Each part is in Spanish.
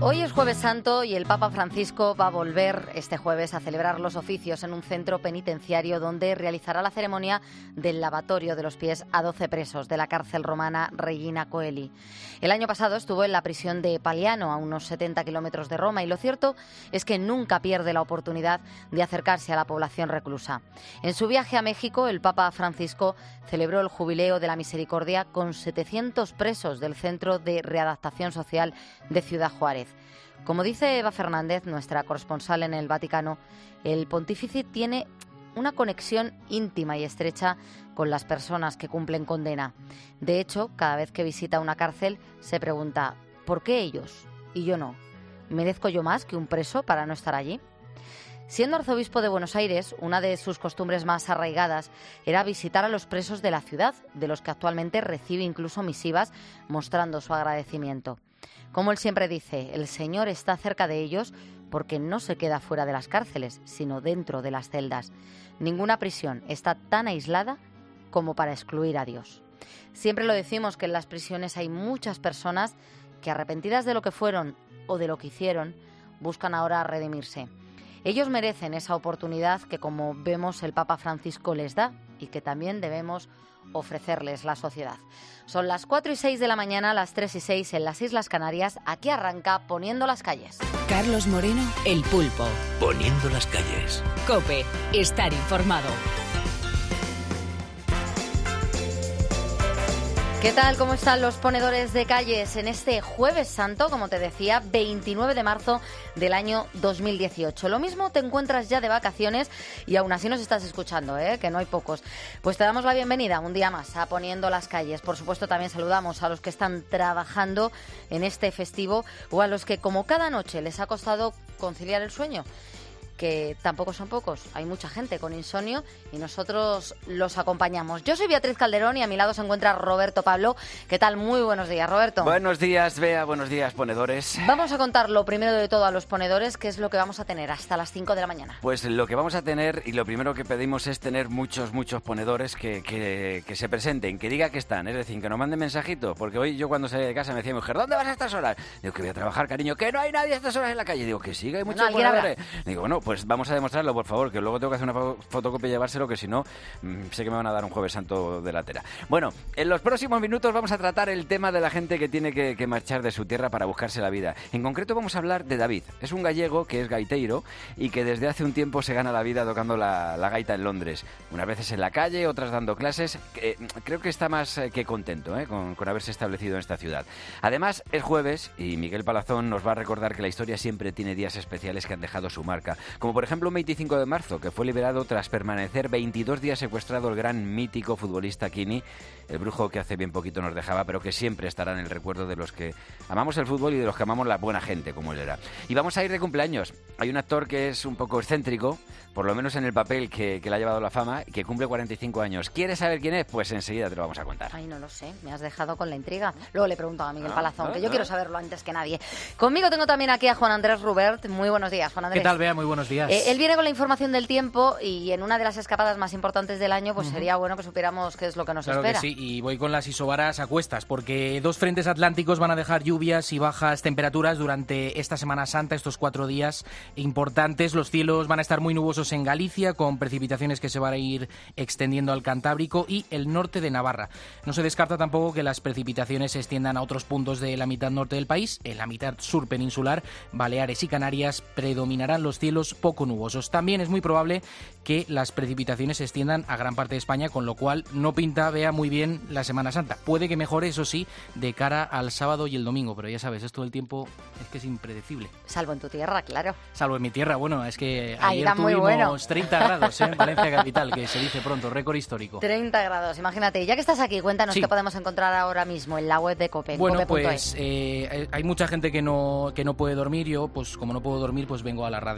Hoy es Jueves Santo y el Papa Francisco va a volver este jueves a celebrar los oficios en un centro penitenciario donde realizará la ceremonia del lavatorio de los pies a 12 presos de la cárcel romana Regina Coeli. El año pasado estuvo en la prisión de Paliano, a unos 70 kilómetros de Roma, y lo cierto es que nunca pierde la oportunidad de acercarse a la población reclusa. En su viaje a México, el Papa Francisco celebró el Jubileo de la Misericordia con 700 presos del Centro de Readaptación Social de Ciudad Juárez. Como dice Eva Fernández, nuestra corresponsal en el Vaticano, el pontífice tiene una conexión íntima y estrecha con las personas que cumplen condena. De hecho, cada vez que visita una cárcel se pregunta, ¿por qué ellos y yo no? ¿Merezco yo más que un preso para no estar allí? Siendo arzobispo de Buenos Aires, una de sus costumbres más arraigadas era visitar a los presos de la ciudad, de los que actualmente recibe incluso misivas mostrando su agradecimiento. Como él siempre dice, el Señor está cerca de ellos porque no se queda fuera de las cárceles, sino dentro de las celdas. Ninguna prisión está tan aislada como para excluir a Dios. Siempre lo decimos que en las prisiones hay muchas personas que, arrepentidas de lo que fueron o de lo que hicieron, buscan ahora redimirse. Ellos merecen esa oportunidad que, como vemos, el Papa Francisco les da y que también debemos ofrecerles la sociedad. Son las 4:06 de la mañana, las 3:06 en las Islas Canarias. Aquí arranca Poniendo las Calles. Carlos Moreno, El Pulpo. Poniendo las Calles. COPE, estar informado. ¿Qué tal? ¿Cómo están los ponedores de calles en este Jueves Santo, como te decía, 29 de marzo del año 2018? Lo mismo te encuentras ya de vacaciones y aún así nos estás escuchando, que no hay pocos. Pues te damos la bienvenida un día más a Poniendo las Calles. Por supuesto, también saludamos a los que están trabajando en este festivo o a los que, como cada noche, les ha costado conciliar el sueño, que tampoco son pocos. Hay mucha gente con insomnio y nosotros los acompañamos. Yo soy Beatriz Calderón y a mi lado se encuentra Roberto Pablo. ¿Qué tal? Muy buenos días, Roberto. Buenos días, Bea. Buenos días, ponedores. Vamos a contar lo primero de todo a los ponedores, qué es lo que vamos a tener hasta las 5 de la mañana. Pues lo que vamos a tener, y lo primero que pedimos es tener muchos ponedores que se presenten, que diga que están, es decir, que nos manden mensajito, porque hoy yo cuando salí de casa me decía mi mujer, ¿dónde vas a estas horas? Digo, que voy a trabajar, cariño, que no hay nadie a estas horas en la calle. Digo, que sí, que hay muchos ponedores. Digo, bueno, pues vamos a demostrarlo, por favor, que luego tengo que hacer una fotocopia y llevárselo, que si no, sé que me van a dar un Jueves Santo de la tera. Bueno, en los próximos minutos vamos a tratar el tema de la gente que tiene que marchar de su tierra para buscarse la vida. En concreto vamos a hablar de David. Es un gallego que es gaiteiro y que desde hace un tiempo se gana la vida tocando la gaita en Londres. Unas veces en la calle, otras dando clases. Creo que está más que contento con haberse establecido en esta ciudad. Además, es jueves y Miguel Palazón nos va a recordar que la historia siempre tiene días especiales que han dejado su marca. Como por ejemplo un 25 de marzo, que fue liberado tras permanecer 22 días secuestrado el gran mítico futbolista Quini, el brujo que hace bien poquito nos dejaba, pero que siempre estará en el recuerdo de los que amamos el fútbol y de los que amamos la buena gente, como él era. Y vamos a ir de cumpleaños. Hay un actor que es un poco excéntrico, por lo menos en el papel que le ha llevado la fama, y que cumple 45 años. ¿Quieres saber quién es? Pues enseguida te lo vamos a contar. Ay, no lo sé, me has dejado con la intriga. Luego le pregunto a Miguel Palazón, que yo quiero saberlo antes que nadie. Conmigo tengo también aquí a Juan Andrés Rubert. Muy buenos días, Juan Andrés. ¿Qué tal, Bea? Muy buenos días. Él viene con la información del tiempo y en una de las escapadas más importantes del año, pues sería bueno que supiéramos qué es lo que nos espera. Claro que sí, y voy con las isobaras a cuestas, porque dos frentes atlánticos van a dejar lluvias y bajas temperaturas durante esta Semana Santa, estos 4 días importantes. Los cielos van a estar muy nubosos en Galicia, con precipitaciones que se van a ir extendiendo al Cantábrico y el norte de Navarra. No se descarta tampoco que las precipitaciones se extiendan a otros puntos de la mitad norte del país. En la mitad sur peninsular, Baleares y Canarias, predominarán los cielos poco nubosos. También es muy probable que las precipitaciones se extiendan a gran parte de España, con lo cual no pinta, Bea, muy bien la Semana Santa. Puede que mejore, eso sí, de cara al sábado y el domingo, pero ya sabes, esto del tiempo es que es impredecible. Salvo en tu tierra, claro. Salvo en mi tierra, bueno, es que ayer tuvimos 30 grados en Valencia capital, que se dice pronto, récord histórico. 30 grados, imagínate. Ya que estás aquí, cuéntanos qué podemos encontrar ahora mismo en la web de COPE. Bueno, pues hay mucha gente que no puede dormir. Yo, pues como no puedo dormir, pues vengo a la radio a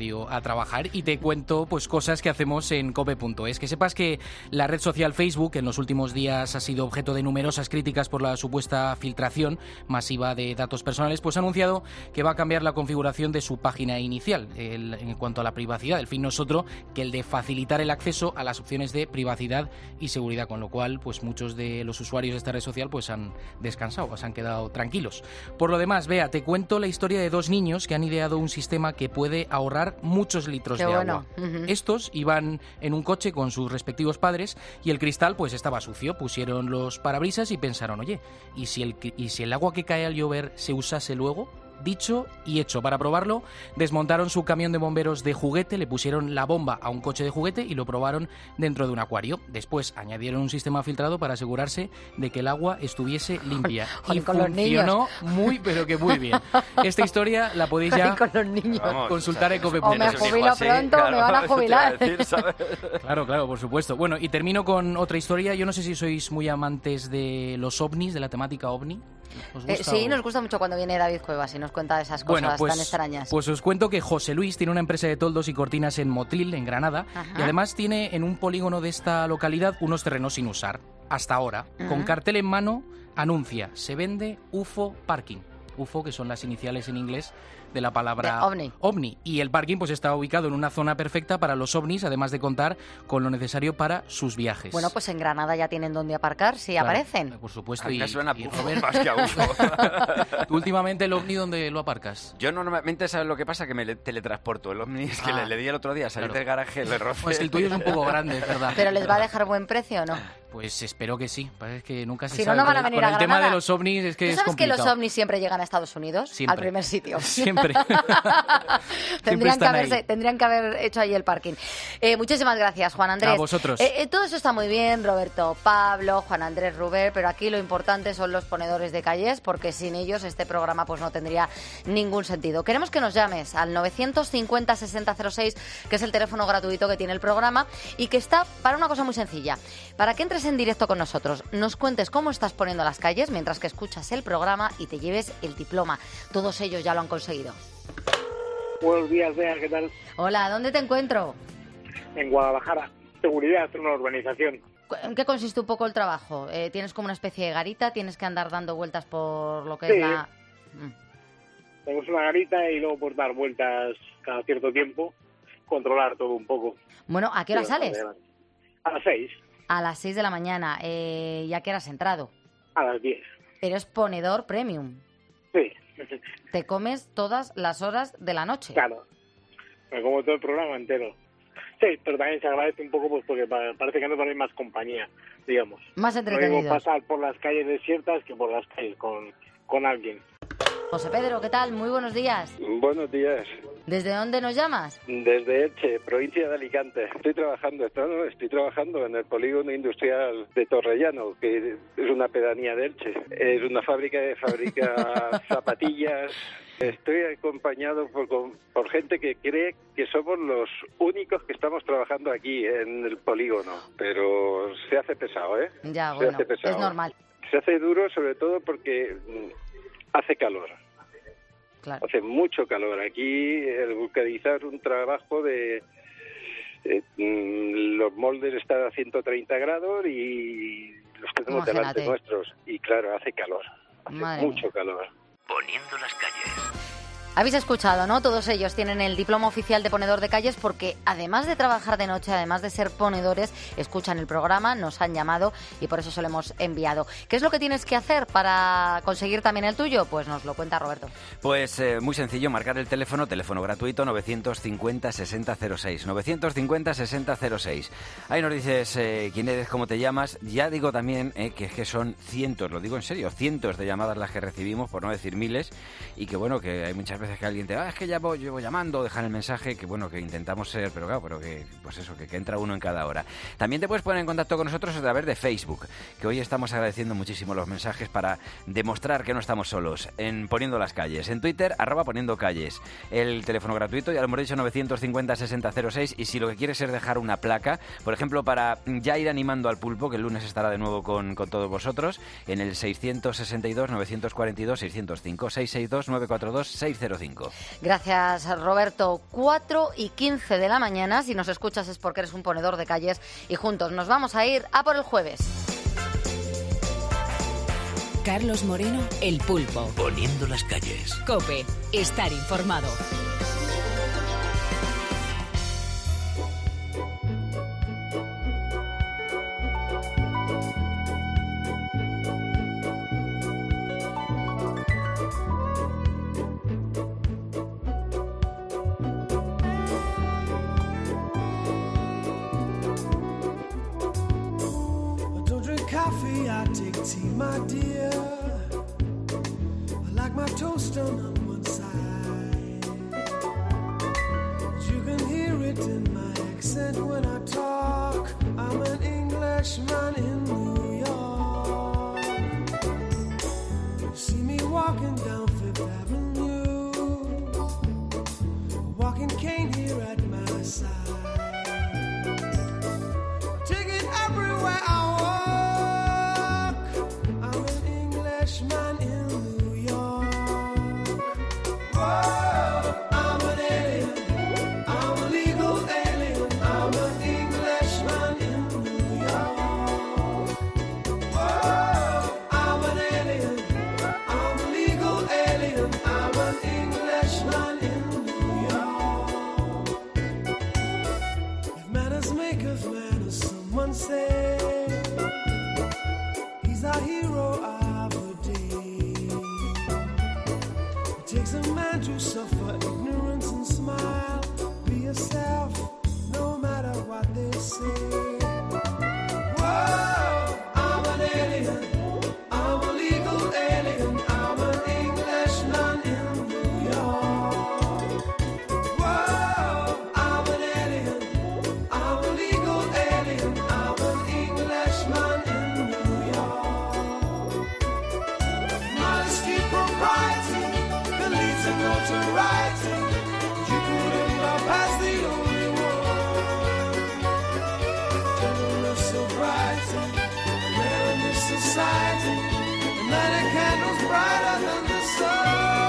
trabajar y te cuento pues cosas que hacemos en cope.es. Que sepas que la red social Facebook en los últimos días ha sido objeto de numerosas críticas por la supuesta filtración masiva de datos personales, pues ha anunciado que va a cambiar la configuración de su página inicial en cuanto a la privacidad. El fin no es otro que el de facilitar el acceso a las opciones de privacidad y seguridad, con lo cual pues muchos de los usuarios de esta red social pues han descansado, se han quedado tranquilos. Por lo demás, Bea, te cuento la historia de dos niños que han ideado un sistema que puede ahorrar muchos litros de agua. Estos iban en un coche con sus respectivos padres y el cristal pues estaba sucio. Pusieron los parabrisas y pensaron, oye, ¿y si el agua que cae al llover se usase luego? Dicho y hecho. Para probarlo, desmontaron su camión de bomberos de juguete, le pusieron la bomba a un coche de juguete y lo probaron dentro de un acuario. Después añadieron un sistema filtrado para asegurarse de que el agua estuviese limpia. Y funcionó muy, pero que muy bien. Esta historia la podéis ya consultar en cope.es. O me jubilo pronto, claro, me van a jubilar. Claro, por supuesto. Bueno, y termino con otra historia. Yo no sé si sois muy amantes de los ovnis, de la temática ovni. Sí, nos gusta mucho cuando viene David Cuevas y nos cuenta esas cosas tan extrañas. Pues os cuento que José Luis tiene una empresa de toldos y cortinas en Motril, en Granada, y además tiene en un polígono de esta localidad unos terrenos sin usar. Hasta ahora, con cartel en mano, anuncia, se vende UFO Parking. UFO, que son las iniciales en inglés de la palabra ovni. Y el parking pues está ubicado en una zona perfecta para los ovnis, además de contar con lo necesario para sus viajes. Bueno, pues en Granada ya tienen dónde aparcar, si aparecen. Por supuesto. Me suena a Robert más que a UFO. ¿Tú últimamente el ovni dónde lo aparcas? Yo normalmente, ¿sabes lo que pasa? Que me teletransporto. El ovni es que le di el otro día, salir del garaje, le roce. Pues el tuyo es un poco grande, es verdad. ¿Pero les va a dejar buen precio o no? Pues espero que sí. Parece que nunca se sabe. Si no, no van a venir con a el Granada. Tema de los ovnis es que es complicado. ¿Sabes que los ovnis siempre llegan a Estados Unidos? Siempre. Al primer sitio. Siempre. Tendrían que haber hecho ahí el parking. Muchísimas gracias, Juan Andrés. A vosotros. Todo eso está muy bien, Roberto, Pablo, Juan Andrés, Rubén, pero aquí lo importante son los ponedores de calles, porque sin ellos este programa pues no tendría ningún sentido. Queremos que nos llames al 950-6006, que es el teléfono gratuito que tiene el programa y que está para una cosa muy sencilla. Para que entres en directo con nosotros, nos cuentes cómo estás poniendo las calles mientras que escuchas el programa y te lleves el diploma. Todos ellos ya lo han conseguido. Buenos días, Bea, ¿qué tal? Hola, ¿dónde te encuentro? En Guadalajara. Seguridad en una urbanización. ¿En qué consiste un poco el trabajo? ¿Tienes como una especie de garita? ¿Tienes que andar dando vueltas por lo que es la...? Tenemos una garita y luego pues dar vueltas cada cierto tiempo, controlar todo un poco. Bueno, ¿a qué hora sales? A las 6. A las 6 de la mañana. ¿Y a qué hora has entrado? A las 10. Pero es ponedor premium. Sí. Te comes todas las horas de la noche. Claro. Me como todo el programa entero. Sí, pero también se agradece un poco pues porque parece que no hay más compañía, digamos. Más entretenido. No digo pasar por las calles desiertas que por las calles con alguien. José Pedro, ¿qué tal? Muy buenos días. Buenos días. ¿Desde dónde nos llamas? Desde Elche, provincia de Alicante. Estoy trabajando en el polígono industrial de Torrellano, que es una pedanía de Elche. Es una fábrica que fabrica zapatillas. Estoy acompañado por gente que cree que somos los únicos que estamos trabajando aquí en el polígono, pero se hace pesado, ¿eh? Ya, bueno, es normal. Se hace duro sobre todo porque hace calor. Claro. Hace mucho calor. Aquí el vulcanizar un trabajo de... los moldes están a 130 grados y los tenemos delante nuestros. Y claro, hace calor. Hace mucho calor. Poniendo las calles. Habéis escuchado, ¿no? Todos ellos tienen el diploma oficial de ponedor de calles porque además de trabajar de noche, además de ser ponedores, escuchan el programa, nos han llamado y por eso se lo hemos enviado. ¿Qué es lo que tienes que hacer para conseguir también el tuyo? Pues nos lo cuenta Roberto. Pues muy sencillo, marcar el teléfono gratuito 950-6006. 950-6006. Ahí nos dices quién eres, cómo te llamas. Ya digo también que es que son cientos, lo digo en serio, cientos de llamadas las que recibimos, por no decir miles, y que bueno, que hay muchas veces que alguien te es que ya llevo llamando, dejan el mensaje, que bueno, que intentamos ser, pero claro, pero que pues eso, que entra uno en cada hora. También te puedes poner en contacto con nosotros a través de Facebook, que hoy estamos agradeciendo muchísimo los mensajes para demostrar que no estamos solos en Poniendo las Calles. En Twitter, @Poniendo Calles. El teléfono gratuito, ya lo hemos dicho, 950-6006, y si lo que quieres es dejar una placa, por ejemplo, para ya ir animando al pulpo, que el lunes estará de nuevo con todos vosotros, en el 662-942-605, 662-942-605. 608-717-405. Gracias, Roberto. 4:15 de la mañana. Si nos escuchas es porque eres un ponedor de calles y juntos nos vamos a ir a por el jueves. Carlos Moreno, El Pulpo. Poniendo las calles. COPE. Estar informado. Coffee, I take tea, my dear. I like my toast done on one side. You can hear it in my accent when I talk. I'm an Englishman in New York. You see me walking down Fifth Avenue, a walking cane here at my side. Take it everywhere I man in New York. Whoa, I'm an alien. I'm a legal alien. I'm an Englishman in New York. Whoa, I'm an alien. I'm a legal alien. I'm an Englishman in New York. If manners make of manners, someone say he's our hero. Takes a man to suffer ignorance and smile. Be yourself, no matter what they say. Whoa, I'm an alien. I'm a legal alien. I'm an Englishman in New York. Whoa, I'm an alien. I'm a legal alien. I'm an Englishman in New York. Modesty, propriety, notoriety, you couldn't bypass the only one. Gentleness, sobriety, man in this society, and lighting candles brighter than the sun.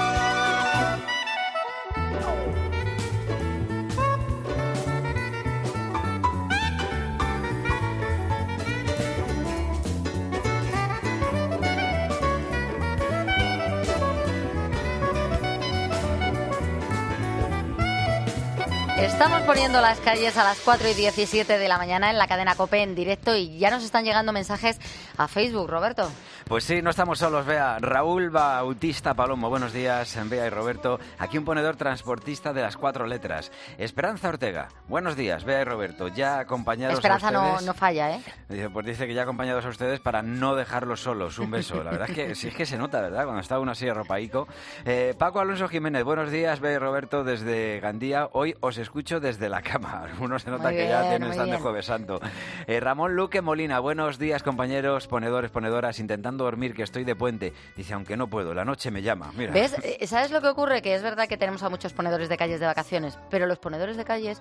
Estamos poniendo las calles a las 4:17 de la mañana en la cadena COPE en directo y ya nos están llegando mensajes a Facebook, Roberto. Pues sí, no estamos solos, Bea. Raúl Bautista Palomo, buenos días, Bea y Roberto. Aquí un ponedor transportista de las 4 letras. Esperanza Ortega, buenos días, Bea y Roberto. Ya acompañados Esperanza a ustedes. no falla, ¿eh? Dice que ya acompañados a ustedes para no dejarlos solos. Un beso. La verdad es que sí, es que se nota, ¿verdad? Cuando está uno así arropaico. Paco Alonso Jiménez, buenos días, Bea y Roberto, desde Gandía. Hoy os escucho desde la cama. Algunos se nota que ya están de Jueves Santo. Ramón Luque Molina, buenos días, compañeros, ponedores, ponedoras, intentando dormir, que estoy de puente. Dice, aunque no puedo, la noche me llama. Mira. ¿Ves? ¿Sabes lo que ocurre? Que es verdad que tenemos a muchos ponedores de calles de vacaciones, pero los ponedores de calles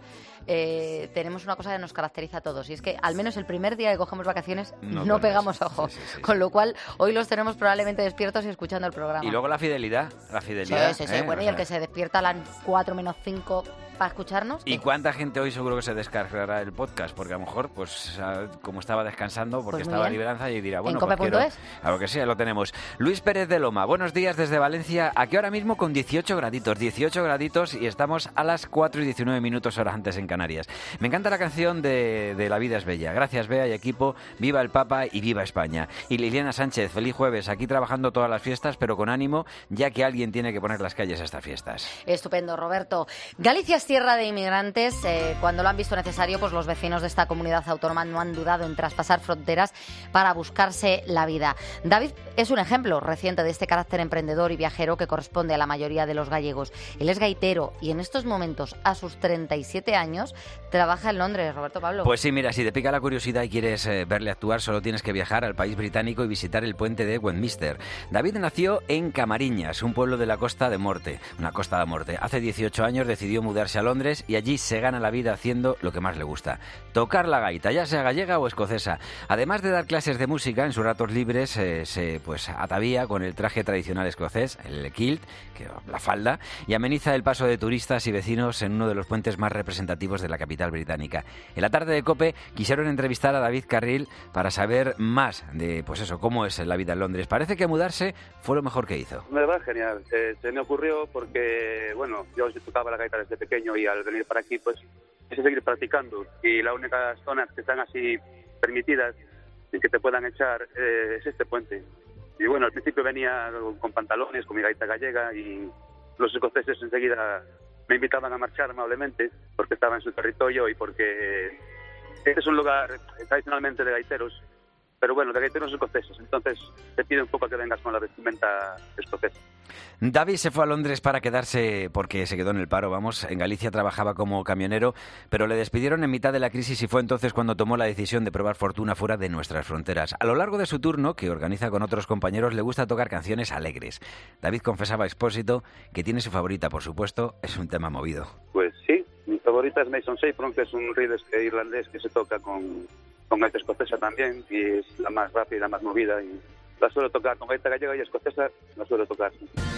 tenemos una cosa que nos caracteriza a todos, y es que al menos el primer día que cogemos vacaciones no pegamos ojo. Sí. Con lo cual, hoy los tenemos probablemente despiertos y escuchando el programa. Y luego la fidelidad. Sí. Bueno, y el que se despierta a las 4 menos 5 para escucharnos. ¿Y cuánta gente hoy seguro que se descargará el podcast? Porque a lo mejor, pues como estaba descansando, porque pues estaba libranza, y dirá, bueno, pues quiero... Claro que sí, lo tenemos. Luis Pérez de Loma, buenos días desde Valencia. Aquí ahora mismo con 18 graditos y estamos a las 4:19 horas antes en Canarias. Me encanta la canción de La vida es bella. Gracias, Bea y equipo. Viva el Papa y viva España. Y Liliana Sánchez, feliz jueves. Aquí trabajando todas las fiestas, pero con ánimo, ya que alguien tiene que poner las calles a estas fiestas. Estupendo, Roberto. Galicia es tierra de inmigrantes. Cuando lo han visto necesario, pues los vecinos de esta comunidad autónoma no han dudado en traspasar fronteras para buscarse la vida. David es un ejemplo reciente de este carácter emprendedor y viajero que corresponde a la mayoría de los gallegos. Él es gaitero y en estos momentos, a sus 37 años, trabaja en Londres. Roberto Pablo. Pues sí, mira, si te pica la curiosidad y quieres verle actuar, solo tienes que viajar al país británico y visitar el puente de Westminster. David nació en Camariñas, un pueblo de la Costa de Morte. Hace 18 años decidió mudarse mudarse a Londres y allí se gana la vida haciendo lo que más le gusta, tocar la gaita, ya sea gallega o escocesa. Además de dar clases de música, en sus ratos libres se atavía con el traje tradicional escocés, el kilt, la falda, y ameniza el paso de turistas y vecinos en uno de los puentes más representativos de la capital británica. En la tarde de COPE quisieron entrevistar a David Carril para saber más de, cómo es la vida en Londres. Parece que mudarse fue lo mejor que hizo. Me va genial. Se me ocurrió porque, yo tocaba la gaita desde pequeño y al venir para aquí, pues, quise seguir practicando. Y las únicas zonas que están así permitidas y que te puedan echar es este puente. Y bueno, al principio venía con pantalones, con mi gaita gallega, y los escoceses enseguida me invitaban a marchar amablemente porque estaba en su territorio y porque este es un lugar tradicionalmente de gaiteros, pero bueno, de gaiteros escoceses, entonces te pide un poco que vengas con la vestimenta escocesa. David se fue a Londres para quedarse, porque se quedó en el paro, en Galicia trabajaba como camionero, pero le despidieron en mitad de la crisis y fue entonces cuando tomó la decisión de probar fortuna fuera de nuestras fronteras. A lo largo de su turno, que organiza con otros compañeros, le gusta tocar canciones alegres. David confesaba a Expósito que tiene su favorita, por supuesto, es un tema movido. Pues sí, mi favorita es Mason Saffron, que es un reel irlandés que se toca con gaita escocesa también, y es la más rápida, la más movida, y la suelo tocar con gaita gallega y escocesa, la suelo tocar.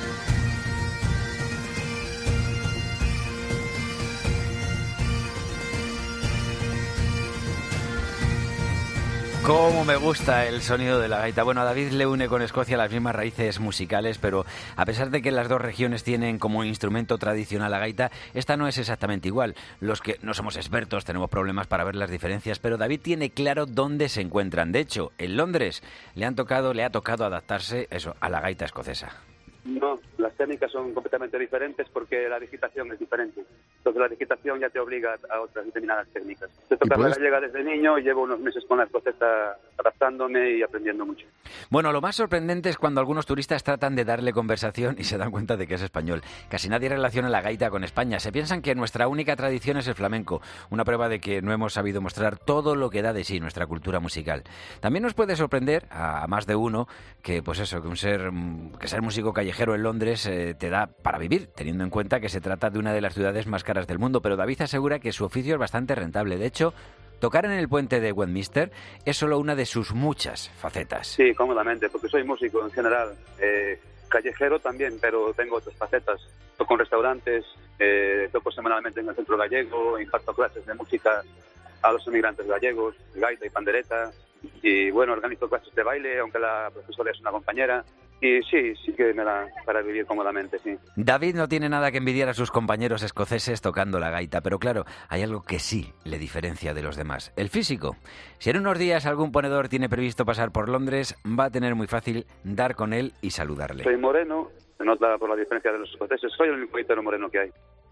Cómo me gusta el sonido de la gaita. Bueno, a David le une con Escocia las mismas raíces musicales, pero a pesar de que las dos regiones tienen como instrumento tradicional la gaita, esta no es exactamente igual. Los que no somos expertos tenemos problemas para ver las diferencias, pero David tiene claro dónde se encuentran. De hecho, en Londres le ha tocado adaptarse a la gaita escocesa. No, las técnicas son completamente diferentes porque la digitación es diferente. Entonces la digitación ya te obliga a otras determinadas técnicas. Yo toco la gallega desde niño y llevo unos meses con la escocesa adaptándome y aprendiendo mucho. Bueno, lo más sorprendente es cuando algunos turistas tratan de darle conversación y se dan cuenta de que es español. Casi nadie relaciona la gaita con España. Se piensan que nuestra única tradición es el flamenco, una prueba de que no hemos sabido mostrar todo lo que da de sí nuestra cultura musical. También nos puede sorprender a más de uno que ser músico callejero en Londres te da para vivir, teniendo en cuenta que se trata de una de las ciudades más caras del mundo, pero David asegura que su oficio es bastante rentable. De hecho, tocar en el puente de Westminster es solo una de sus muchas facetas. Sí, cómodamente, porque soy músico en general, callejero también, pero tengo otras facetas. Toco en restaurantes, toco semanalmente en el centro gallego, imparto clases de música a los emigrantes gallegos, gaita y pandereta, y bueno, organizo clases de baile, aunque la profesora es una compañera. Y sí que me da para vivir cómodamente, sí. David no tiene nada que envidiar a sus compañeros escoceses tocando la gaita, pero claro, hay algo que sí le diferencia de los demás: el físico. Si en unos días algún ponedor tiene previsto pasar por Londres, va a tener muy fácil dar con él y saludarle. Soy moreno, se nota por la diferencia de los escoceses, soy el único gaitero moreno que hay.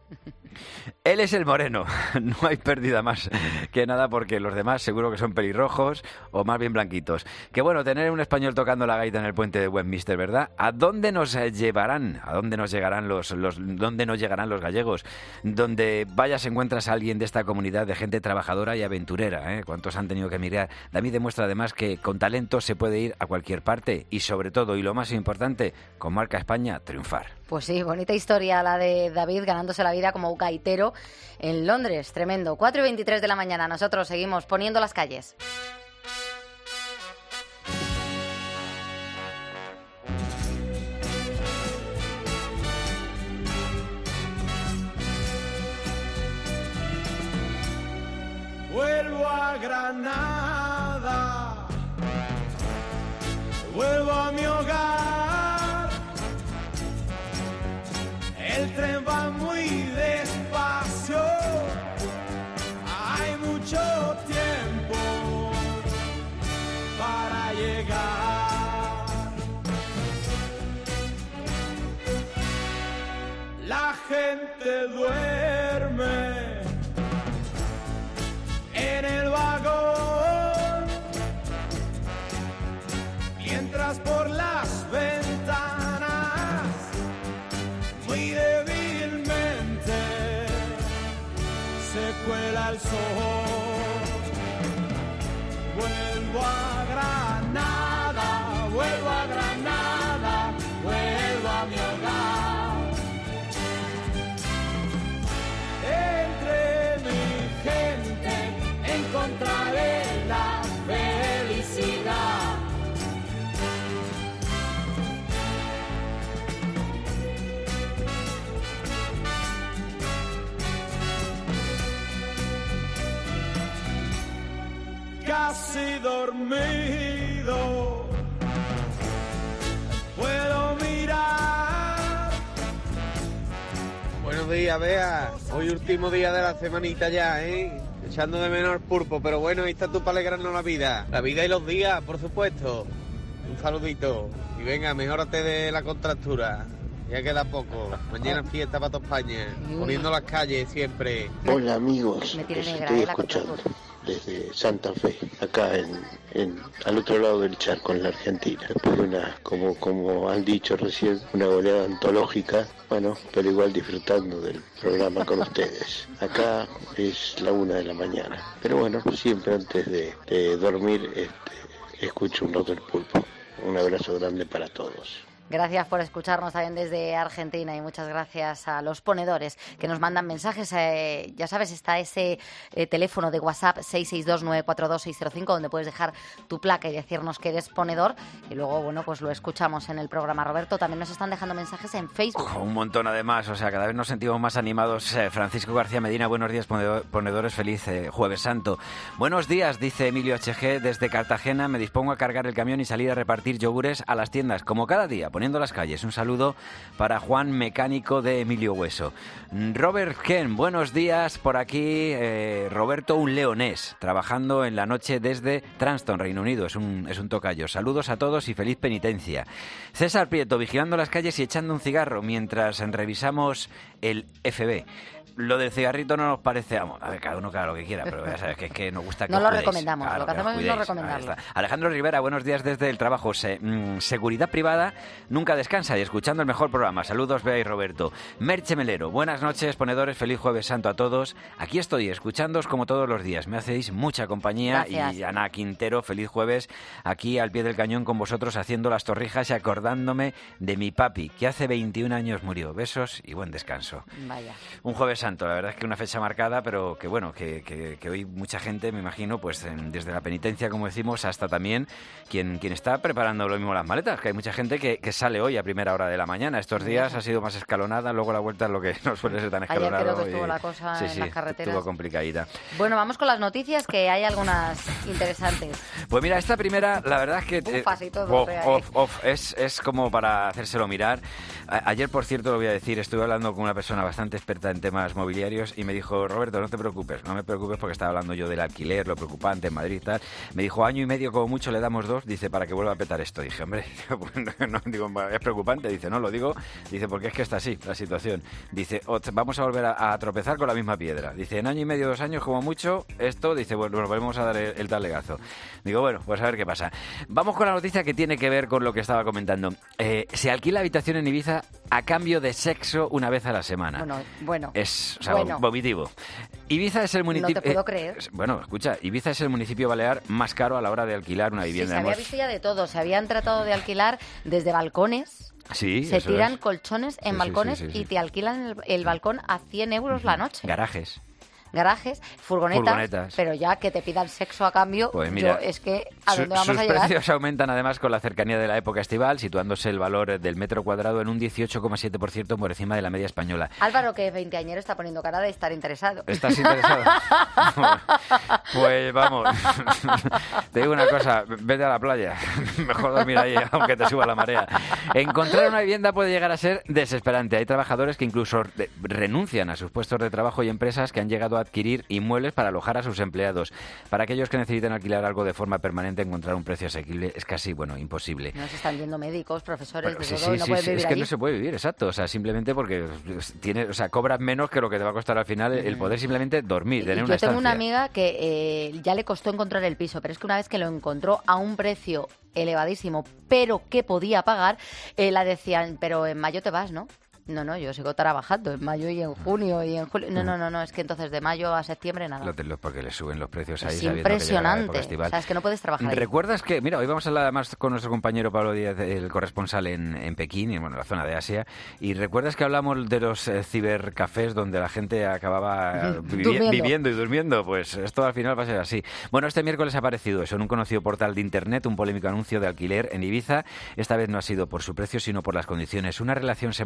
Él es el moreno, no hay pérdida más que nada porque los demás seguro que son pelirrojos o más bien blanquitos. Que bueno, tener un español tocando la gaita en el puente de Westminster, ¿verdad? ¿A dónde nos llevarán? ¿A dónde nos llegarán dónde nos llegarán los gallegos? Donde vayas encuentras a alguien de esta comunidad de gente trabajadora y aventurera, ¿eh? ¿Cuántos han tenido que emigrar? David demuestra además que con talento se puede ir a cualquier parte y sobre todo, y lo más importante, con marca España, triunfar. Pues sí, bonita historia la de David ganándose la vida como gaitero en Londres. Tremendo. 4:23 de la mañana. Nosotros seguimos poniendo las calles. Vuelvo a Granada, vuelvo a mi hogar. El tren va muy despacio, hay mucho tiempo para llegar. La gente duerme en el vagón, mientras por las ventanas muy débilmente se cuela el sol. Vuelvo a Granada, vuelvo a Granada, vuelvo a mi hogar. casi dormido. Puedo mirar. Buenos días, Bea. Hoy último día de la semanita ya, ¿eh? Echando de menos el pulpo, pero bueno, ahí estás tú para alegrarnos la vida. La vida y los días, por supuesto. Un saludito. Y venga, mejórate de la contractura. Ya queda poco. Mañana fiesta para toda España. Poniendo las calles siempre. Hola amigos, les estoy escuchando desde Santa Fe, acá al otro lado del charco, en la Argentina. Después de una, como han dicho recién, una goleada antológica, bueno, pero igual disfrutando del programa con ustedes. Acá es la 1 de la mañana, pero bueno, siempre antes de dormir escucho un rato el pulpo. Un abrazo grande para todos. Gracias por escucharnos también desde Argentina y muchas gracias a los ponedores que nos mandan mensajes. Ya sabes, está ese teléfono de WhatsApp 662-942-605 donde puedes dejar tu placa y decirnos que eres ponedor y luego, bueno, pues lo escuchamos en el programa. Roberto, también nos están dejando mensajes en Facebook. Un montón además, o sea, cada vez nos sentimos más animados. Francisco García Medina, buenos días ponedores, feliz Jueves Santo. Buenos días, dice Emilio HG, desde Cartagena me dispongo a cargar el camión y salir a repartir yogures a las tiendas, como cada día, poniendo las calles. Un saludo para Juan Mecánico de Emilio Hueso. Robert Ken, buenos días por aquí. Roberto, un leonés, trabajando en la noche desde Transton, Reino Unido. Es un tocayo. Saludos a todos y feliz penitencia. César Prieto, vigilando las calles y echando un cigarro mientras revisamos el FB. Lo del cigarrito no nos parece, vamos, a ver, cada uno cada lo que quiera, pero ya sabes que es que nos gusta que no os lo cuidéis. recomendamos, Claro, lo que hacemos es no recomendarlo. Alejandro Rivera, buenos días desde el trabajo. Seguridad privada nunca descansa y escuchando el mejor programa. Saludos, Bea y Roberto. Merche Melero, buenas noches, ponedores, feliz Jueves Santo a todos. Aquí estoy, escuchándoos como todos los días. Me hacéis mucha compañía. Gracias. Y Ana Quintero, feliz jueves, aquí al pie del cañón con vosotros haciendo las torrijas y acordándome de mi papi, que hace 21 años murió. Besos y buen descanso. Vaya. Un Jueves Santo, la verdad es que una fecha marcada, pero que bueno, que hoy mucha gente, me imagino, pues desde la penitencia, como decimos, hasta también quien está preparando lo mismo las maletas, que hay mucha gente que sale hoy a primera hora de la mañana. Estos días ha sido más escalonada, luego la vuelta es lo que no suele ser tan escalonado. Ayer creo que estuvo la cosa en las carreteras. Estuvo complicadita. Bueno, vamos con las noticias, que hay algunas interesantes. Pues mira, esta primera, la verdad es que... Ufas y todo. Es como para hacérselo mirar. Ayer, por cierto, lo voy a decir, estuve hablando con una persona bastante experta en temas mobiliarios y me dijo, Roberto, no te preocupes, no me preocupes porque estaba hablando yo del alquiler, lo preocupante en Madrid y tal. Me dijo, 1 año y medio como mucho, le damos 2, dice, para que vuelva a petar esto. Dije, hombre, no, digo, es preocupante. Dice, no, lo digo, dice, porque es que está así la situación. Dice, vamos a volver a tropezar con la misma piedra. Dice, en 1 año y medio, 2 años como mucho, esto, dice, bueno, nos volvemos a dar el talegazo. Digo, bueno, pues a ver qué pasa. Vamos con la noticia que tiene que ver con lo que estaba comentando. Se alquila habitación en Ibiza a cambio de sexo una vez a la semana. Bueno. Es, o sea, vomitivo. Ibiza es el municipio... No te puedo creer. Bueno, escucha, Ibiza es el municipio balear más caro a la hora de alquilar una vivienda. Sí, se había visto ya de todo. Se habían tratado de alquilar desde balcones. Sí, se tiran colchones en balcones y te alquilan el balcón a 100 euros la noche. Garajes, furgonetas, pero ya que te pidan sexo a cambio, pues mira, es que ¿a dónde vamos a llegar? Sus precios aumentan además con la cercanía de la época estival, situándose el valor del metro cuadrado en un 18,7% por encima de la media española. Álvaro, que es 20añero, está poniendo cara de estar interesado. ¿Estás interesado? Pues vamos, te digo una cosa, vete a la playa, mejor dormir ahí aunque te suba la marea. Encontrar una vivienda puede llegar a ser desesperante. Hay trabajadores que incluso renuncian a sus puestos de trabajo y empresas que han llegado a adquirir inmuebles para alojar a sus empleados. Para aquellos que necesiten alquilar algo de forma permanente, encontrar un precio asequible es casi, imposible. Nos están yendo médicos, profesores, no pueden vivir es que allí. no se puede vivir, exacto. O sea, simplemente porque cobras menos que lo que te va a costar al final el poder simplemente dormir, tener una estancia. Yo tengo una amiga que ya le costó encontrar el piso, pero es que una vez que lo encontró a un precio elevadísimo, pero que podía pagar, la decían, pero en mayo te vas, ¿no? No, yo sigo trabajando en mayo y en junio y en julio. No, es que entonces de mayo a septiembre nada. Porque le suben los precios ahí. Es impresionante. O sea, es que no puedes trabajar ahí. ¿Recuerdas que, mira, hoy vamos a hablar además con nuestro compañero Pablo Díaz, el corresponsal en Pekín, en la zona de Asia, y recuerdas que hablamos de los cibercafés donde la gente acababa viviendo y durmiendo? Pues esto al final va a ser así. Bueno, este miércoles ha aparecido eso en un conocido portal de internet, un polémico anuncio de alquiler en Ibiza. Esta vez no ha sido por su precio, sino por las condiciones. Una relación semanal íntima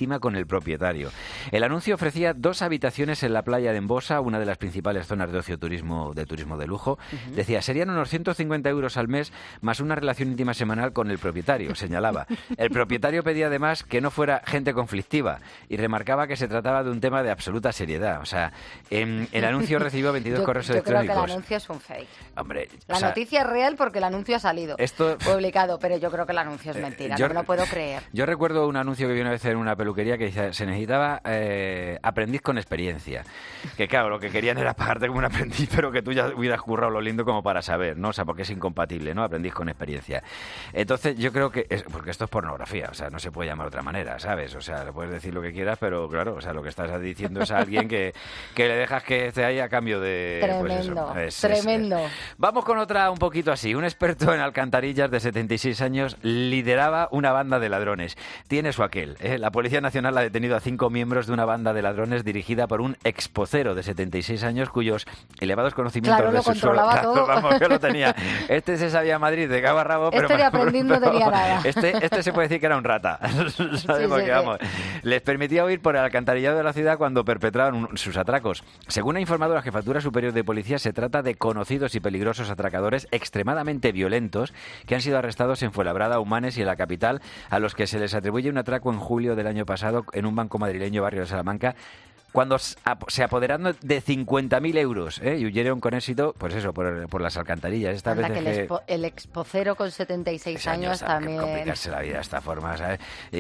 íntima con el propietario. El anuncio ofrecía 2 habitaciones en la playa de Embosa, una de las principales zonas de ocio de turismo de lujo. Decía, serían unos 150 euros al mes más una relación íntima semanal con el propietario, señalaba. El propietario pedía además que no fuera gente conflictiva y remarcaba que se trataba de un tema de absoluta seriedad. O sea, el anuncio recibió 22 correos electrónicos. Yo creo que el anuncio es un fake. Hombre, la noticia es real porque el anuncio ha salido publicado, pero yo creo que el anuncio es mentira, no me lo puedo creer. Yo recuerdo un anuncio que vi una vez en una peluquería que decía, se necesitaba aprendiz con experiencia. Que claro, lo que querían era pagarte como un aprendiz, pero que tú ya hubieras currado lo lindo como para saber, ¿no? O sea, porque es incompatible, ¿no? Aprendiz con experiencia. Entonces, yo creo que porque esto es pornografía, o sea, no se puede llamar de otra manera, ¿sabes? O sea, le puedes decir lo que quieras, pero claro, o sea, lo que estás diciendo es a alguien que le dejas que esté ahí a cambio de... Tremendo, pues tremendo. Vamos con otra un poquito así. Un experto en alcantarillas de 76 años lideraba una banda de ladrones. Tiene su aquel. La Policía Nacional ha detenido a 5 miembros de una banda de ladrones dirigida por un expocero de 76 años cuyos elevados conocimientos de su suelo... Todo. Vamos, que lo tenía. Este se sabía Madrid de cabo a rabo, pero... de aprendiz no tenía nada. Este se puede decir que era un rata. ¿Sabes? Porque, vamos, les permitía huir por el alcantarillado de la ciudad cuando perpetraban sus atracos. Según ha informado la Jefatura Superior de Policía, se trata de conocidos y peligrosos atracadores extremadamente violentos que han sido arrestados en Fuenlabrada, Humanes y en la capital, a los que se les atribuye un atraco en julio del año pasado en un banco madrileño, barrio de Salamanca, cuando se apoderaron de 50.000 euros y huyeron con éxito, pues eso, por las alcantarillas. Esta vez que el expocero con 76 años también... complicarse la vida de esta forma, ¿sabes?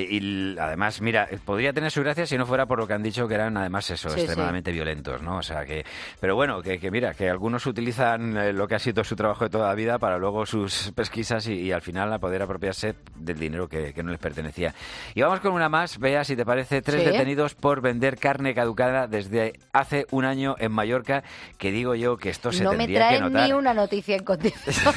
Y además, mira, podría tener su gracia si no fuera por lo que han dicho que eran además extremadamente violentos, ¿no? O sea, pero bueno, que mira, que algunos utilizan lo que ha sido su trabajo de toda la vida para luego sus pesquisas y al final a poder apropiarse del dinero que no les pertenecía. Y vamos con una más, Bea, si te parece, 3 detenidos por vender carne caducada desde hace un año en Mallorca, que digo yo que esto se tendría que notar. No me traen ni una noticia en condiciones.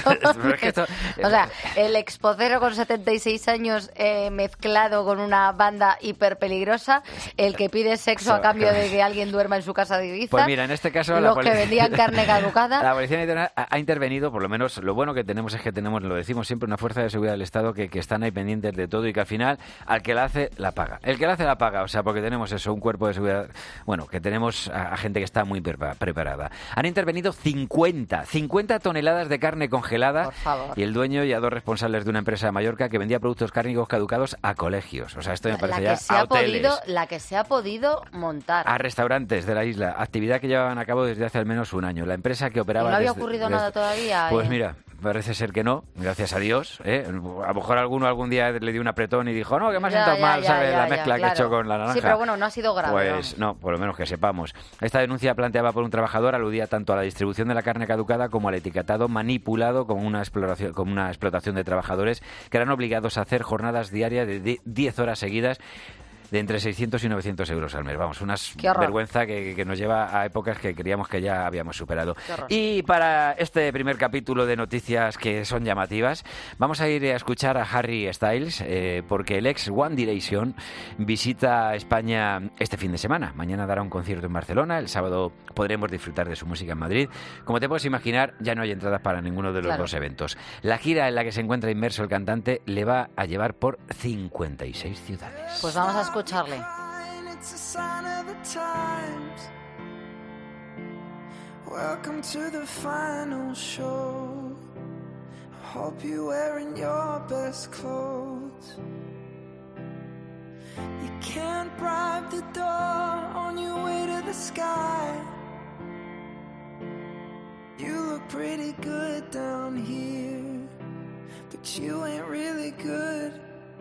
O sea, el expocero con 76 años mezclado con una banda hiperpeligrosa, el que pide sexo a cambio de que alguien duerma en su casa de Ibiza. Pues mira, en este caso... Los que vendían carne caducada. La Policía Nacional ha intervenido, por lo menos lo bueno que tenemos es que tenemos, lo decimos siempre, una fuerza de seguridad del Estado que están ahí pendientes de todo y que al final al que la hace, la paga. El que la hace, la paga. O sea, porque tenemos eso, un cuerpo de seguridad... Bueno, que tenemos a gente que está muy preparada. Han intervenido 50 toneladas de carne congelada. Por favor. Y el dueño y a 2 responsables de una empresa de Mallorca que vendía productos cárnicos caducados a colegios. O sea, esto me parece ya a hoteles. La que se ha podido montar. A restaurantes de la isla. Actividad que llevaban a cabo desde hace al menos un año. La empresa que operaba... ¿Y no había ocurrido nada todavía? Pues mira... Parece ser que no, gracias a Dios. A lo mejor alguno algún día le dio un apretón y dijo, no, que me ha sentado mal, ¿sabes? La mezcla que he hecho con la naranja. Sí, pero bueno, no ha sido grave. Pues no, por lo menos que sepamos. Esta denuncia planteada por un trabajador aludía tanto a la distribución de la carne caducada como al etiquetado manipulado con una explotación de trabajadores que eran obligados a hacer jornadas diarias de 10 horas seguidas de entre 600 y 900 euros al mes. Vamos, una vergüenza que nos lleva a épocas que creíamos que ya habíamos superado. Y para este primer capítulo de noticias que son llamativas, vamos a ir a escuchar a Harry Styles, porque el ex One Direction visita España este fin de semana. Mañana dará un concierto en Barcelona, el sábado podremos disfrutar de su música en Madrid. Como te puedes imaginar, ya no hay entradas para ninguno de los dos eventos. La gira en la que se encuentra inmerso el cantante le va a llevar por 56 ciudades. Pues vamos a escucharle. Welcome to the final show. I hope you're wearing your best clothes. You can't bribe the door on your way to the sky. You look pretty good down here, but you ain't really good.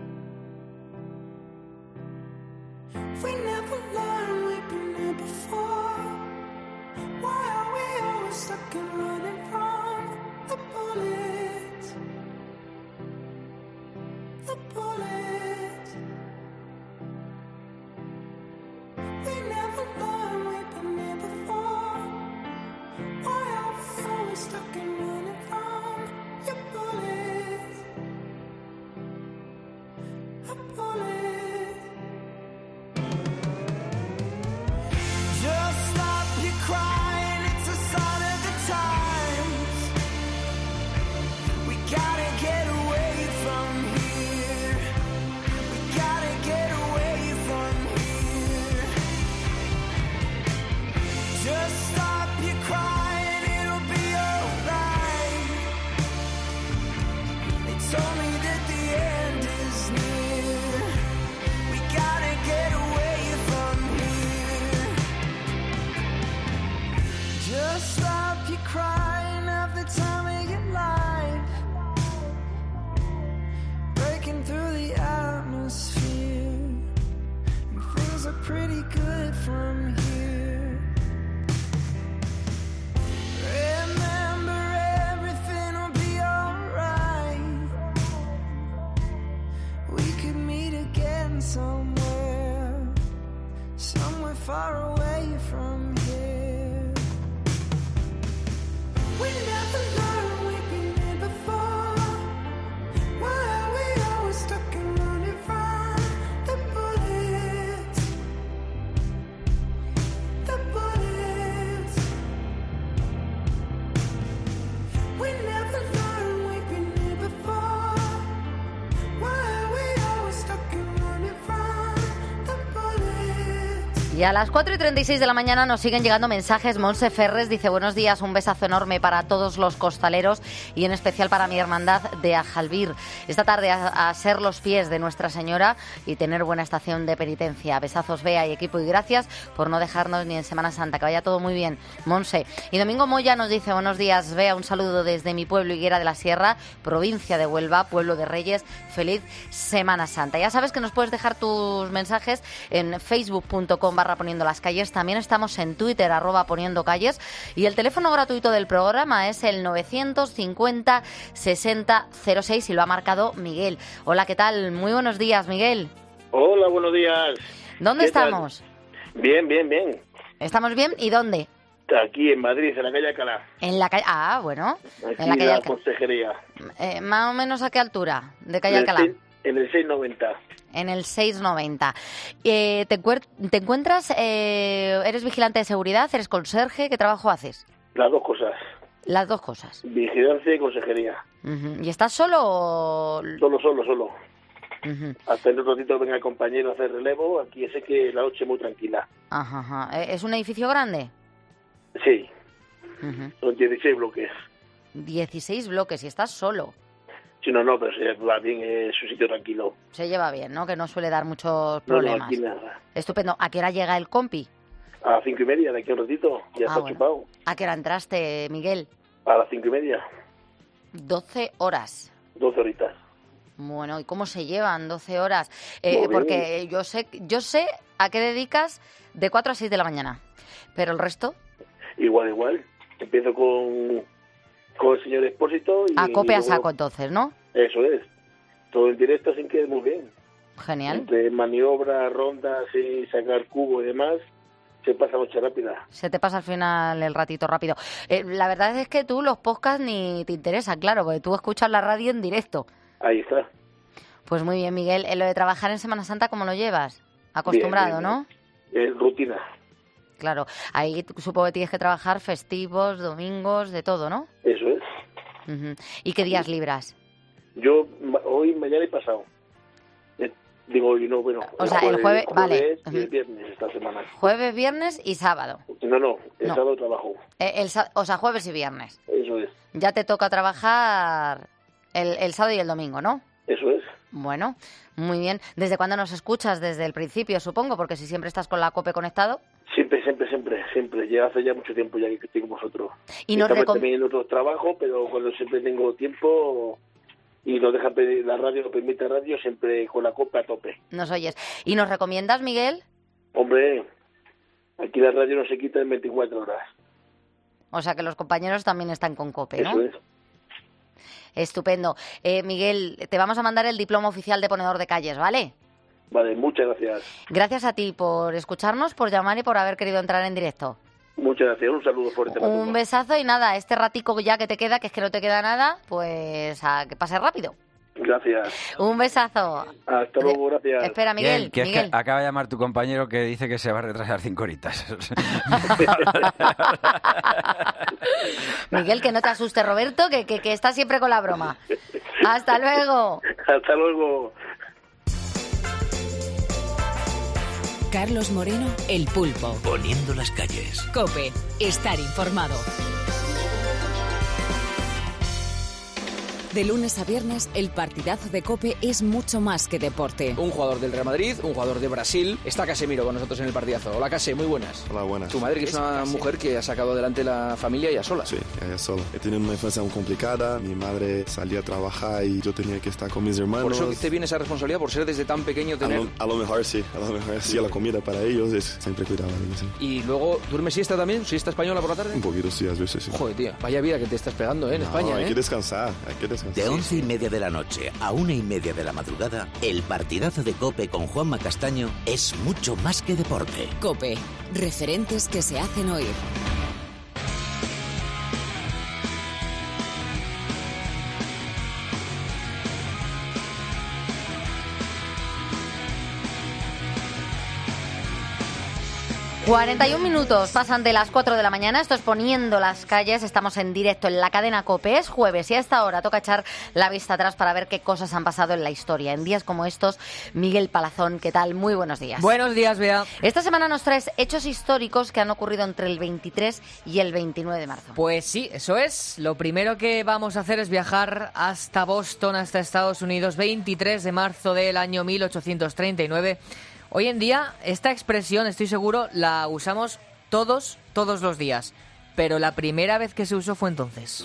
We never learned, we've been here before. Why are we always stuck in running from the bullets? The bullets. We never learned, we've been here before. Why are we always stuck in running from your bullets? A bullet. Just stop your crying, it's a sign of the times. We gotta get away from here. We gotta get away from from here. Remember, everything will be alright. We could meet again somewhere far away from here. We never learned we've been here before. Why are we always stuck and running from the bullets? The bullets. We never learned we've been here before. Why are we always stuck and running from the bullets? Y a las 4:36 de la mañana nos siguen llegando mensajes. Monse Ferres dice: buenos días, un besazo enorme para todos los costaleros y en especial para mi hermandad de Ajalbir. Esta tarde a ser los pies de Nuestra Señora y tener buena estación de penitencia. Besazos, Bea y equipo, y gracias por no dejarnos ni en Semana Santa. Que vaya todo muy bien, Monse. Y Domingo Moya nos dice: buenos días, Bea, un saludo desde mi pueblo Higuera de la Sierra, provincia de Huelva, pueblo de Reyes. Feliz Semana Santa. Ya sabes que nos puedes dejar tus mensajes en facebook.com/poniendo las calles. También estamos en Twitter, @poniendo calles. Y el teléfono gratuito del programa es el 950 60 06 y lo ha marcado Miguel. Hola, ¿qué tal? Muy buenos días, Miguel. Hola, buenos días. ¿Dónde ¿Qué tal? estamos? Bien, bien, bien. ¿Estamos bien? ¿Y dónde? Aquí en Madrid, en la calle Alcalá. En la calle... Ah, bueno. Aquí En la calle la Alcalá. consejería. Más o menos, ¿a qué altura de calle En el Alcalá? En el 690. En el 690. ¿Te encuentras? ¿Eres vigilante de seguridad? ¿Eres conserje? ¿Qué trabajo haces? Las dos cosas. Las dos cosas. Vigilancia y consejería. Ujú. ¿Y estás solo o...? Solo. Ujú. Hasta en un ratito venga el compañero a hacer relevo. Aquí sé que la noche es muy tranquila. Ajá. ¿Es un edificio grande? Sí, Ujú. son 16 bloques. 16 bloques y estás solo. Sí, no, pero se va bien, es un sitio tranquilo. Se lleva bien, ¿no? Que no suele dar muchos No, problemas. aquí nada. Estupendo. ¿A qué hora llega el compi? A las 5:30, de aquí a un ratito, ya está bueno. chupado. ¿A qué hora entraste, Miguel? A las 5:30, 12 horas. 12 horitas. Bueno, ¿y cómo se llevan 12 horas? Muy bien. Porque yo sé a qué dedicas de 4 a 6 de la mañana, pero el resto... Igual. Empiezo con el señor Expósito. Y A cope a luego- saco, entonces, ¿no? Eso es. Todo en directo, sin que muy bien. Genial. Entre maniobras, rondas y sacar cubo y demás, se pasa noche rápida. Se te pasa al final el ratito rápido. La verdad es que tú los podcasts ni te interesan, claro, porque tú escuchas la radio en directo. Ahí está. Pues muy bien, Miguel. Lo de trabajar en Semana Santa, ¿cómo lo llevas? Acostumbrado, Bien. ¿no? Es rutina. Claro. Ahí supongo que tienes que trabajar festivos, domingos, de todo, ¿no? Eso es. Ujú. ¿Y qué días libras? Yo hoy, mañana y pasado. Digo hoy, no, bueno. O sea, el jueves, vale. Y el viernes esta semana. Jueves, viernes y sábado. No, el No. sábado trabajo. O sea, jueves y viernes. Eso es. Ya te toca trabajar el sábado y el domingo, ¿no? Eso es. Bueno, muy bien. ¿Desde cuándo nos escuchas? Desde el principio, supongo, porque si siempre estás con la COPE conectado. Siempre. Ya hace ya mucho tiempo ya que estoy con vosotros. Y nos Estamos también en otros trabajos, pero cuando siempre tengo tiempo y nos deja pedir, la radio nos permite radio, siempre con la copa a tope. Nos oyes. ¿Y nos recomiendas, Miguel? Hombre, aquí la radio no se quita en 24 horas. O sea que los compañeros también están con COPE, ¿no? Eso es. Estupendo. Miguel, te vamos a mandar el diploma oficial de ponedor de calles, ¿vale? Vale, muchas gracias. Gracias a ti por escucharnos, por llamar y por haber querido entrar en directo. Muchas gracias. Un saludo fuerte. para Un todos. besazo y nada, este ratico ya que te queda, que es que no te queda nada, pues a que pase rápido. Gracias. Un besazo. Hasta luego, gracias. Espera, Miguel. Que es Miguel. que acaba de llamar tu compañero que dice que se va a retrasar 5 horitas. Miguel, que no te asustes, Roberto, que está siempre con la broma. Hasta luego. Hasta luego. Carlos Moreno, El Pulpo. Poniendo las calles. COPE. Estar informado. De lunes a viernes, el partidazo de COPE es mucho más que deporte. Un jugador del Real Madrid, un jugador de Brasil. Está Casemiro con nosotros en el partidazo. Hola, Case, muy buenas. Hola, buenas. Tu madre, que es una mujer que ha sacado adelante la familia y a solas. Sí, allá solo. He tenido una infancia muy complicada, mi madre salía a trabajar y yo tenía que estar con mis hermanos. Por eso te viene esa responsabilidad, por ser desde tan pequeño tener... A lo mejor sí, la comida para ellos siempre cuidaba de mí, sí. Y luego, ¿duermes siesta también? ¿Siesta española por la tarde? Un poquito sí, a veces sí. Joder, tío, vaya vida que te estás pegando, en España, hay que descansar, De 11:30 de la noche a 1:30 de la madrugada, el partidazo de COPE con Juanma Castaño es mucho más que deporte. COPE, referentes que se hacen oír. ...41 minutos pasan de las 4 de la mañana... ...esto es Poniendo las calles... ...estamos en directo en la cadena COPE... ...es jueves y a esta hora toca echar la vista atrás... ...para ver qué cosas han pasado en la historia... ...en días como estos... Miguel Palazón, ¿qué tal? Muy buenos días. Buenos días, Bea. Esta semana nos traes hechos históricos... ...que han ocurrido entre el 23 y el 29 de marzo. Pues sí, eso es. Lo primero que vamos a hacer es viajar hasta Boston, hasta Estados Unidos... ...23 de marzo del año 1839... Hoy en día, esta expresión, estoy seguro, la usamos todos los días. Pero la primera vez que se usó fue entonces.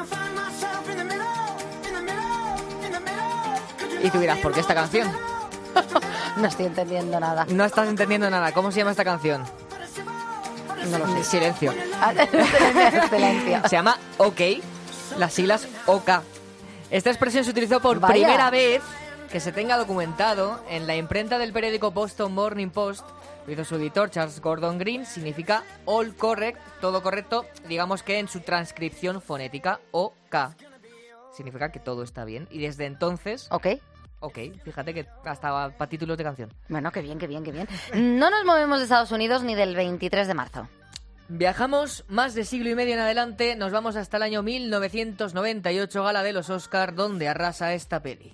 Y tú dirás, ¿por qué esta canción? No estoy entendiendo nada. No estás entendiendo nada. ¿Cómo se llama esta canción? No lo sé. Silencio. Silencio. Se llama OK, las siglas OK. Esta expresión se utilizó por Vaya. primera vez... que se tenga documentado en la imprenta del periódico Boston Morning Post. Lo hizo su editor Charles Gordon Green. Significa all correct, todo correcto, digamos que en su transcripción fonética, OK. Significa que todo está bien. Y desde entonces... OK, fíjate que hasta para títulos de canción. bueno, qué bien, qué bien, qué bien. No nos movemos de Estados Unidos ni del 23 de marzo. Viajamos más de siglo y medio en adelante, nos vamos hasta el año 1998, gala de los Oscar, donde arrasa esta peli.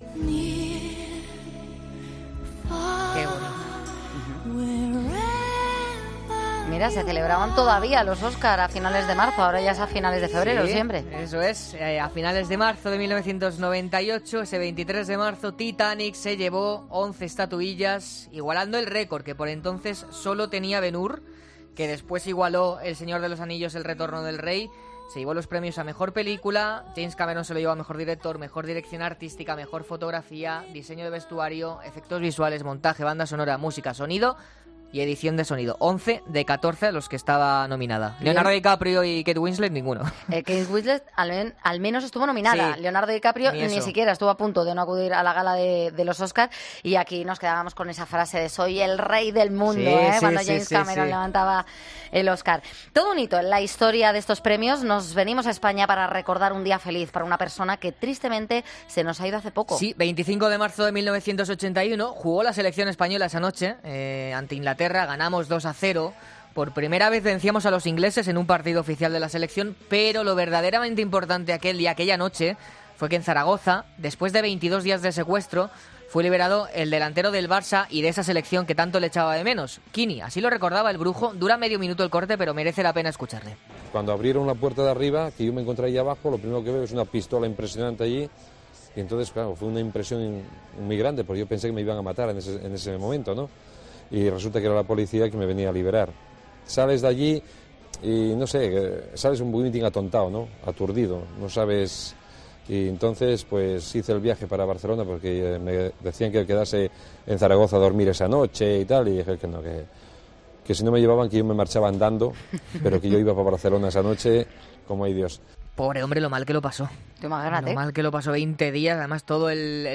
Qué bonito. Mira, se celebraban todavía los Oscar a finales de marzo, ahora ya es a finales de febrero, Sí, siempre. Eso es, a finales de marzo de 1998, ese 23 de marzo, Titanic se llevó 11 estatuillas, igualando el récord que por entonces solo tenía Ben-Hur, que después igualó El Señor de los Anillos, El Retorno del Rey. Se llevó los premios a Mejor Película, James Cameron se lo llevó a Mejor Director, Mejor Dirección Artística, Mejor Fotografía, Diseño de Vestuario, Efectos Visuales, Montaje, Banda Sonora, Música, Sonido y Edición de Sonido. 11 de 14 a los que estaba nominada. Bien. Leonardo DiCaprio y Kate Winslet, ninguno. Kate Winslet al menos estuvo nominada. Sí. Leonardo DiCaprio Ni ni eso. siquiera estuvo a punto de no acudir a la gala de los Oscar. Y aquí nos quedábamos con esa frase de soy el rey del mundo, Sí, sí, cuando sí, James sí, Cameron sí. levantaba el Oscar. Todo un hito en la historia de estos premios. Nos venimos a España para recordar un día feliz para una persona que tristemente se nos ha ido hace poco. Sí, 25 de marzo de 1981 jugó la selección española esa noche ante Inglaterra, ganamos 2-0. Por primera vez vencíamos a los ingleses en un partido oficial de la selección, pero lo verdaderamente importante aquella noche fue que en Zaragoza, después de 22 días de secuestro, fue liberado el delantero del Barça y de esa selección que tanto le echaba de menos, Quini. Así lo recordaba el Brujo. Dura medio minuto el corte, pero merece la pena escucharle. Cuando abrieron la puerta de arriba, que yo me encontré ahí abajo, lo primero que veo es una pistola impresionante allí. Y entonces, claro, fue una impresión muy grande, porque yo pensé que me iban a matar en ese momento, ¿no? Y resulta que era la policía que me venía a liberar. Sales de allí y, no sé, sales un poquitín atontado, ¿no? Aturdido, no sabes... Y entonces, pues hice el viaje para Barcelona porque me decían que quedase en Zaragoza a dormir esa noche y tal, y dije que no, que si no me llevaban, que yo me marchaba andando, pero que yo iba para Barcelona esa noche, como hay Dios. Pobre hombre, lo mal que lo pasó. Tú imagínate. Lo mal que lo pasó, 20 días, además toda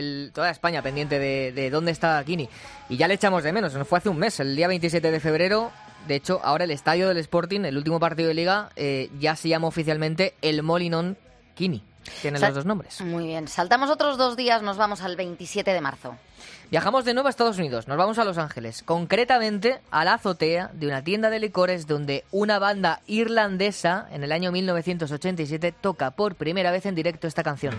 España pendiente de dónde está Quini. Y ya le echamos de menos, nos fue hace un mes, el día 27 de febrero. De hecho, ahora el estadio del Sporting, el último partido de Liga, ya se llama oficialmente el Molinón Quini. Tienen los dos nombres. Muy bien. Saltamos otros 2 días, nos vamos al 27 de marzo. Viajamos de nuevo a Estados Unidos, nos vamos a Los Ángeles, concretamente a la azotea de una tienda de licores donde una banda irlandesa en el año 1987 toca por primera vez en directo esta canción.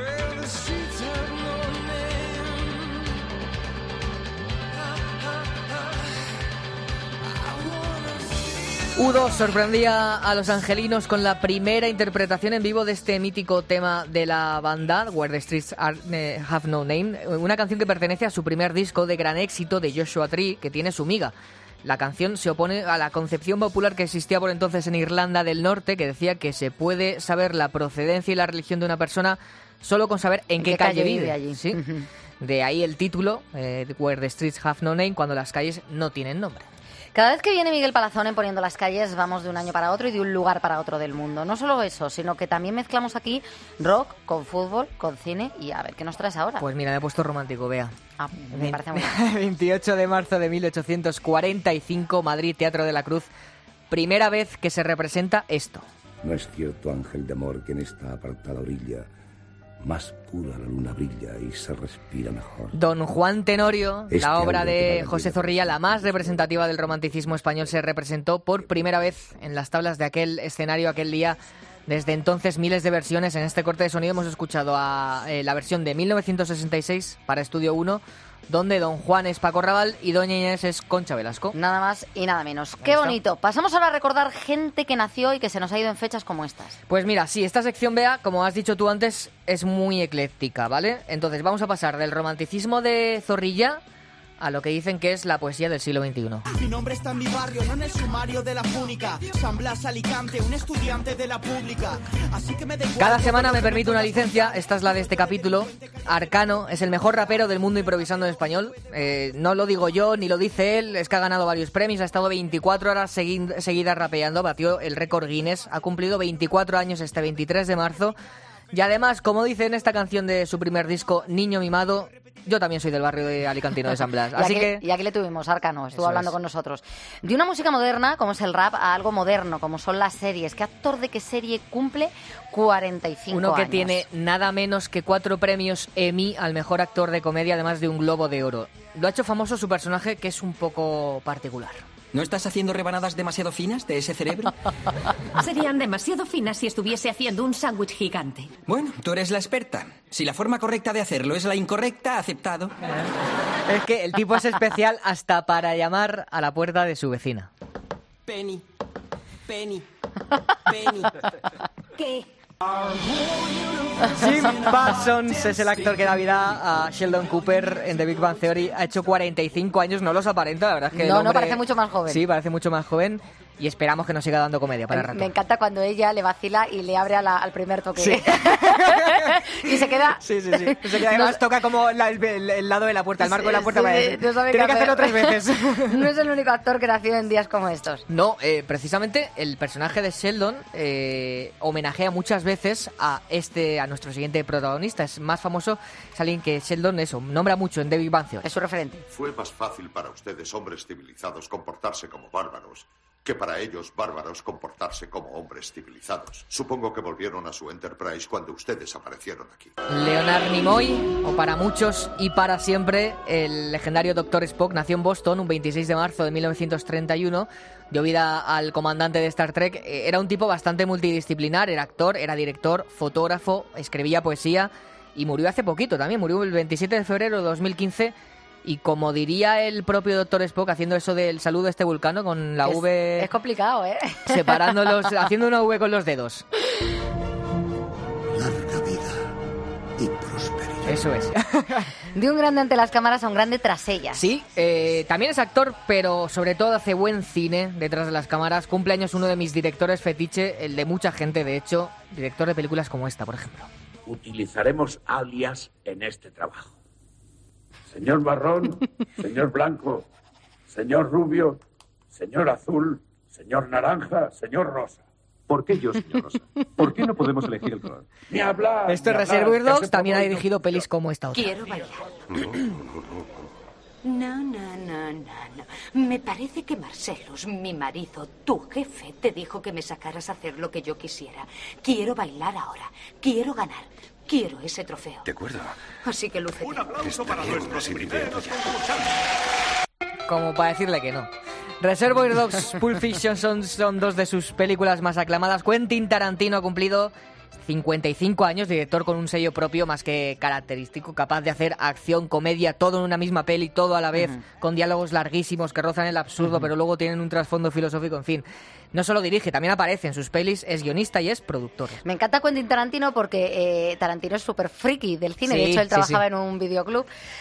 U2 sorprendía a los angelinos con la primera interpretación en vivo de este mítico tema de la banda, Where the Streets Have No Name, una canción que pertenece a su primer disco de gran éxito de Joshua Tree, que tiene su miga. La canción se opone a la concepción popular que existía por entonces en Irlanda del Norte, que decía que se puede saber la procedencia y la religión de una persona solo con saber en qué calle vive allí. ¿Sí? De ahí el título, Where the Streets Have No Name, cuando las calles no tienen nombre. Cada vez que viene Miguel Palazón en Poniendo las Calles, vamos de un año para otro y de un lugar para otro del mundo. No solo eso, sino que también mezclamos aquí rock con fútbol, con cine y a ver, ¿qué nos traes ahora? Pues mira, me he puesto romántico, Bea. Me parece muy bien. 28 de marzo de 1845, Madrid, Teatro de la Cruz. Primera vez que se representa esto. No es cierto, ángel de amor, que en esta apartada orilla más pura la luna brilla y se respira mejor. Don Juan Tenorio, la obra de aura José Zorrilla, la más representativa del romanticismo español, se representó por primera vez en las tablas de aquel escenario, aquel día. Desde entonces, miles de versiones. En este corte de sonido hemos escuchado la versión de 1966 para Estudio 1, donde Don Juan es Paco Raval y Doña Inés es Concha Velasco. Nada más y nada menos. ¡Qué bonito! Pasamos ahora a recordar gente que nació y que se nos ha ido en fechas como estas. Pues mira, sí, esta sección, Bea, como has dicho tú antes, es muy ecléctica, ¿vale? Entonces vamos a pasar del romanticismo de Zorrilla a lo que dicen que es la poesía del siglo XXI. Mi nombre está en mi barrio, no en el sumario de la Púnica. San Blas, Alicante, un estudiante de la pública. Así que me da igual. Cada semana me permite una licencia, esta es la de este capítulo. Arcano es el mejor rapero del mundo improvisando en español. No lo digo yo, ni lo dice él, es que ha ganado varios premios, ha estado 24 horas seguidas rapeando, batió el récord Guinness, ha cumplido 24 años este 23 de marzo. Y además, como dice en esta canción de su primer disco, Niño Mimado, yo también soy del barrio de alicantino de San Blas. Y aquí le tuvimos, Arcano, estuvo hablando con nosotros. De una música moderna, como es el rap, a algo moderno, como son las series. ¿Qué actor de qué serie cumple 45 Uno que años? tiene nada menos que 4 premios Emmy al mejor actor de comedia, además de un Globo de Oro. Lo ha hecho famoso su personaje, que es un poco particular. ¿No estás haciendo rebanadas demasiado finas de ese cerebro? Serían demasiado finas si estuviese haciendo un sándwich gigante. Bueno, tú eres la experta. Si la forma correcta de hacerlo es la incorrecta, aceptado. Es que el tipo es especial hasta para llamar a la puerta de su vecina. Penny. Penny. Penny. ¿Qué? Jim Parsons es el actor que da vida a Sheldon Cooper en The Big Bang Theory. Ha hecho 45 años, no los aparenta, la verdad es que no, parece mucho más joven. Sí, parece mucho más joven y esperamos que nos siga dando comedia para el rato. Me encanta cuando ella le vacila y le abre al primer toque. Sí. Y se queda... Sí. Se queda, además toca como el lado de la puerta, el marco de la puerta. Tiene que hacerlo 3 veces. No es el único actor que nació en días como estos. No, precisamente el personaje de Sheldon homenajea muchas veces a nuestro siguiente protagonista. Es más famoso, es alguien que Sheldon nombra mucho en The Big Bang Theory. Es su referente. Fue más fácil para ustedes, hombres civilizados, comportarse como bárbaros, que para ellos, bárbaros, comportarse como hombres civilizados. Supongo que volvieron a su Enterprise cuando ustedes aparecieron aquí. Leonard Nimoy, o para muchos y para siempre, el legendario Dr. Spock, nació en Boston un 26 de marzo de 1931. Dio vida al comandante de Star Trek. Era un tipo bastante multidisciplinar, era actor, era director, fotógrafo, escribía poesía y murió hace poquito también. Murió el 27 de febrero de 2015. Y como diría el propio Dr. Spock, haciendo eso del saludo a este vulcano con la V... Es complicado, ¿eh? Separándolos, haciendo una V con los dedos. Larga vida y prosperidad. Eso es. De un grande ante las cámaras a un grande tras ellas. Sí, también es actor, pero sobre todo hace buen cine detrás de las cámaras. Cumpleaños uno de mis directores fetiche, el de mucha gente, de hecho, director de películas como esta, por ejemplo. Utilizaremos alias en este trabajo. Señor Marrón, señor Blanco, señor Rubio, señor Azul, señor Naranja, señor Rosa. ¿Por qué yo, señor Rosa? ¿Por qué no podemos elegir el color? Ni hablar. Esto es Reservoir Dogs, también ha dirigido pelis como esta otra. Quiero bailar. No. Me parece que Marcellus, mi marido, tu jefe, te dijo que me sacaras a hacer lo que yo quisiera. Quiero bailar ahora. Quiero ganar. Quiero ese trofeo. De acuerdo. Así que lúcete. Un aplauso para nuestros primeros. Como para decirle que no. Reservoir Dogs, Pulp Fiction son dos de sus películas más aclamadas. Quentin Tarantino ha cumplido 55 años, director con un sello propio más que característico, capaz de hacer acción, comedia, todo en una misma peli, todo a la vez, con diálogos larguísimos que rozan el absurdo, pero luego tienen un trasfondo filosófico, en fin. No solo dirige, también aparece en sus pelis, es guionista y es productor. Me encanta Quentin Tarantino porque Tarantino es súper friki del cine. Sí, de hecho, él trabajaba en un videoclub.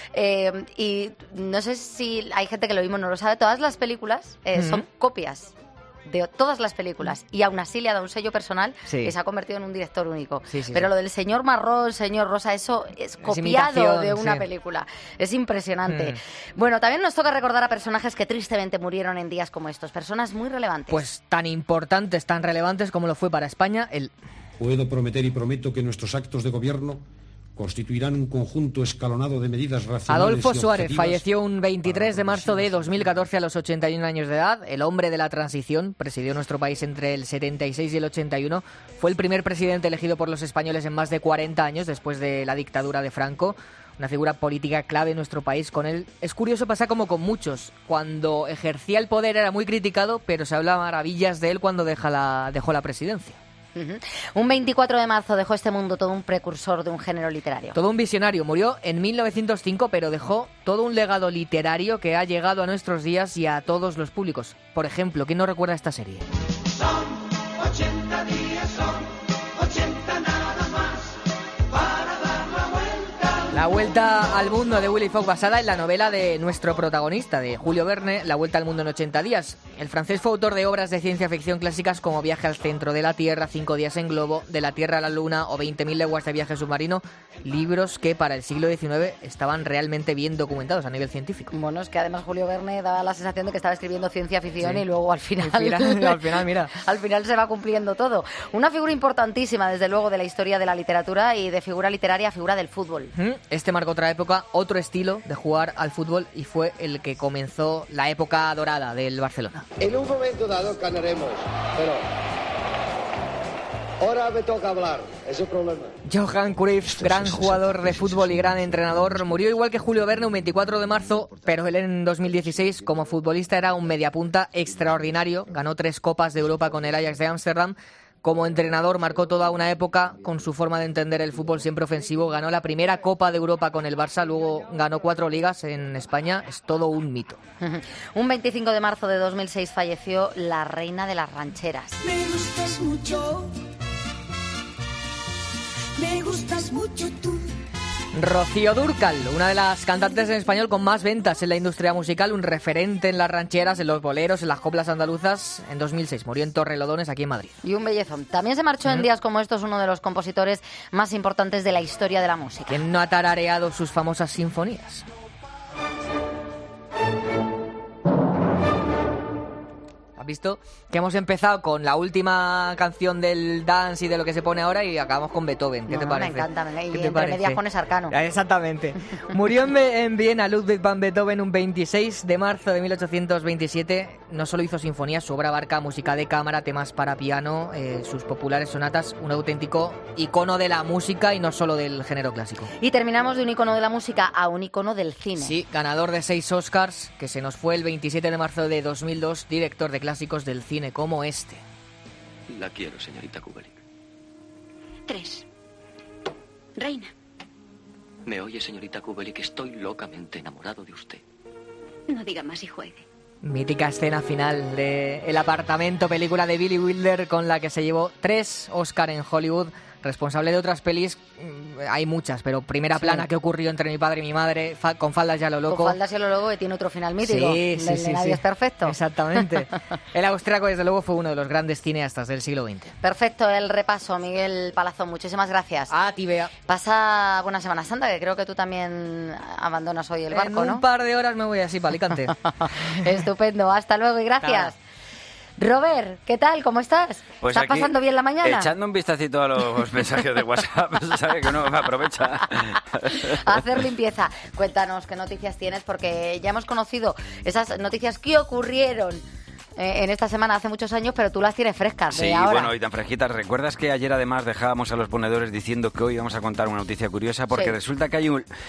Y no sé si hay gente que lo mismo no lo sabe. Todas las películas son copias de todas las películas, y aún así le ha dado un sello personal que se ha convertido en un director único. Pero lo del señor Marrón, señor Rosa, eso es copiado de una película. Es impresionante. Bueno, también nos toca recordar a personajes que tristemente murieron en días como estos, personas muy relevantes. Pues tan importantes, tan relevantes como lo fue para España el... Puedo prometer y prometo que nuestros actos de gobierno constituirán un conjunto escalonado de medidas racionales. Adolfo Suárez falleció un 23 de marzo de 2014 a los 81 años de edad. El hombre de la transición, presidió nuestro país entre el 76 y el 81. Fue el primer presidente elegido por los españoles en más de 40 años después de la dictadura de Franco. Una figura política clave en nuestro país. Con él es curioso, pasa como con muchos. Cuando ejercía el poder era muy criticado, pero se habla maravillas de él cuando dejó la presidencia. Un 24 de marzo dejó este mundo todo un precursor de un género literario. Todo un visionario. Murió en 1905, pero dejó todo un legado literario que ha llegado a nuestros días y a todos los públicos. Por ejemplo, ¿quién no recuerda esta serie? Son 80 días, son 80 nada más para dar la vuelta. La Vuelta al Mundo de Willy Fogg, basada en la novela de nuestro protagonista, de Julio Verne, La Vuelta al Mundo en 80 días. El francés fue autor de obras de ciencia ficción clásicas como Viaje al centro de la Tierra, 5 días en globo, De la Tierra a la Luna o 20.000 leguas de viaje submarino, libros que para el siglo XIX estaban realmente bien documentados a nivel científico. Bueno, es que además Julio Verne daba la sensación de que estaba escribiendo ciencia ficción y luego al final mira. Al final se va cumpliendo todo. Una figura importantísima, desde luego, de la historia de la literatura y de figura literaria, figura del fútbol. Este marcó otra época, otro estilo de jugar al fútbol y fue el que comenzó la época dorada del Barcelona. En un momento dado ganaremos, pero ahora me toca hablar, es el problema. Johan Cruyff, gran jugador de fútbol y gran entrenador, murió igual que Julio Verne un 24 de marzo, pero él en 2016 como futbolista era un mediapunta extraordinario, ganó 3 Copas de Europa con el Ajax de Ámsterdam. Como entrenador marcó toda una época con su forma de entender el fútbol siempre ofensivo. Ganó la primera Copa de Europa con el Barça, luego ganó 4 ligas en España. Es todo un mito. Un 25 de marzo de 2006 falleció la reina de las rancheras. Me gustas mucho. Me gustas mucho tú. Rocío Dúrcal, una de las cantantes en español con más ventas en la industria musical, un referente en las rancheras, en los boleros, en las coplas andaluzas. En 2006 murió en Torrelodones, aquí en Madrid. Y un bellezón. También se marchó en días como estos uno de los compositores más importantes de la historia de la música. ¿Quién no ha tarareado sus famosas sinfonías? ¿Has visto? Que hemos empezado con la última canción del dance y de lo que se pone ahora y acabamos con Beethoven. ¿Qué te parece? Me encanta. Y entre medias pones Arcano. Exactamente. Murió en Viena Ludwig van Beethoven un 26 de marzo de 1827. No solo hizo sinfonías, su obra abarca música de cámara, temas para piano, sus populares sonatas, un auténtico icono de la música y no solo del género clásico. Y terminamos de un icono de la música a un icono del cine. Sí, ganador de 6 Oscars, que se nos fue el 27 de marzo de 2002, director de clásicos del cine como este. La quiero, señorita Kubelik. 3. Reina. ¿Me oye, señorita Kubelik? Estoy locamente enamorado de usted. No diga más y juegue. Mítica escena final de El apartamento, película de Billy Wilder con la que se llevó 3 Oscar en Hollywood. Responsable de otras pelis, hay muchas, pero Primera Plana, que ocurrió entre mi padre y mi madre, Con faldas y a lo loco. Con faldas y a lo loco, que tiene otro final mítico. Sí. Nadie es perfecto. Exactamente. El austriaco, desde luego, fue uno de los grandes cineastas del siglo XX. Perfecto el repaso, Miguel Palazón. Muchísimas gracias. A ti, Bea. Pasa buena Semana Santa, que creo que tú también abandonas hoy el barco, ¿no? En un par de horas me voy así para Alicante. Estupendo. Hasta luego y gracias. Robert, ¿qué tal? ¿Cómo estás? Pues ¿Estás pasando bien la mañana? Echando un vistacito a los mensajes de WhatsApp, ¿sabes? Que uno me aprovecha. A hacer limpieza. Cuéntanos qué noticias tienes, porque ya hemos conocido esas noticias que ocurrieron en esta semana hace muchos años, pero tú las tienes frescas de Sí, ahora. bueno, y tan fresquitas. ¿Recuerdas que ayer además dejábamos a los ponedores diciendo que hoy vamos a contar una noticia curiosa? Porque resulta que hay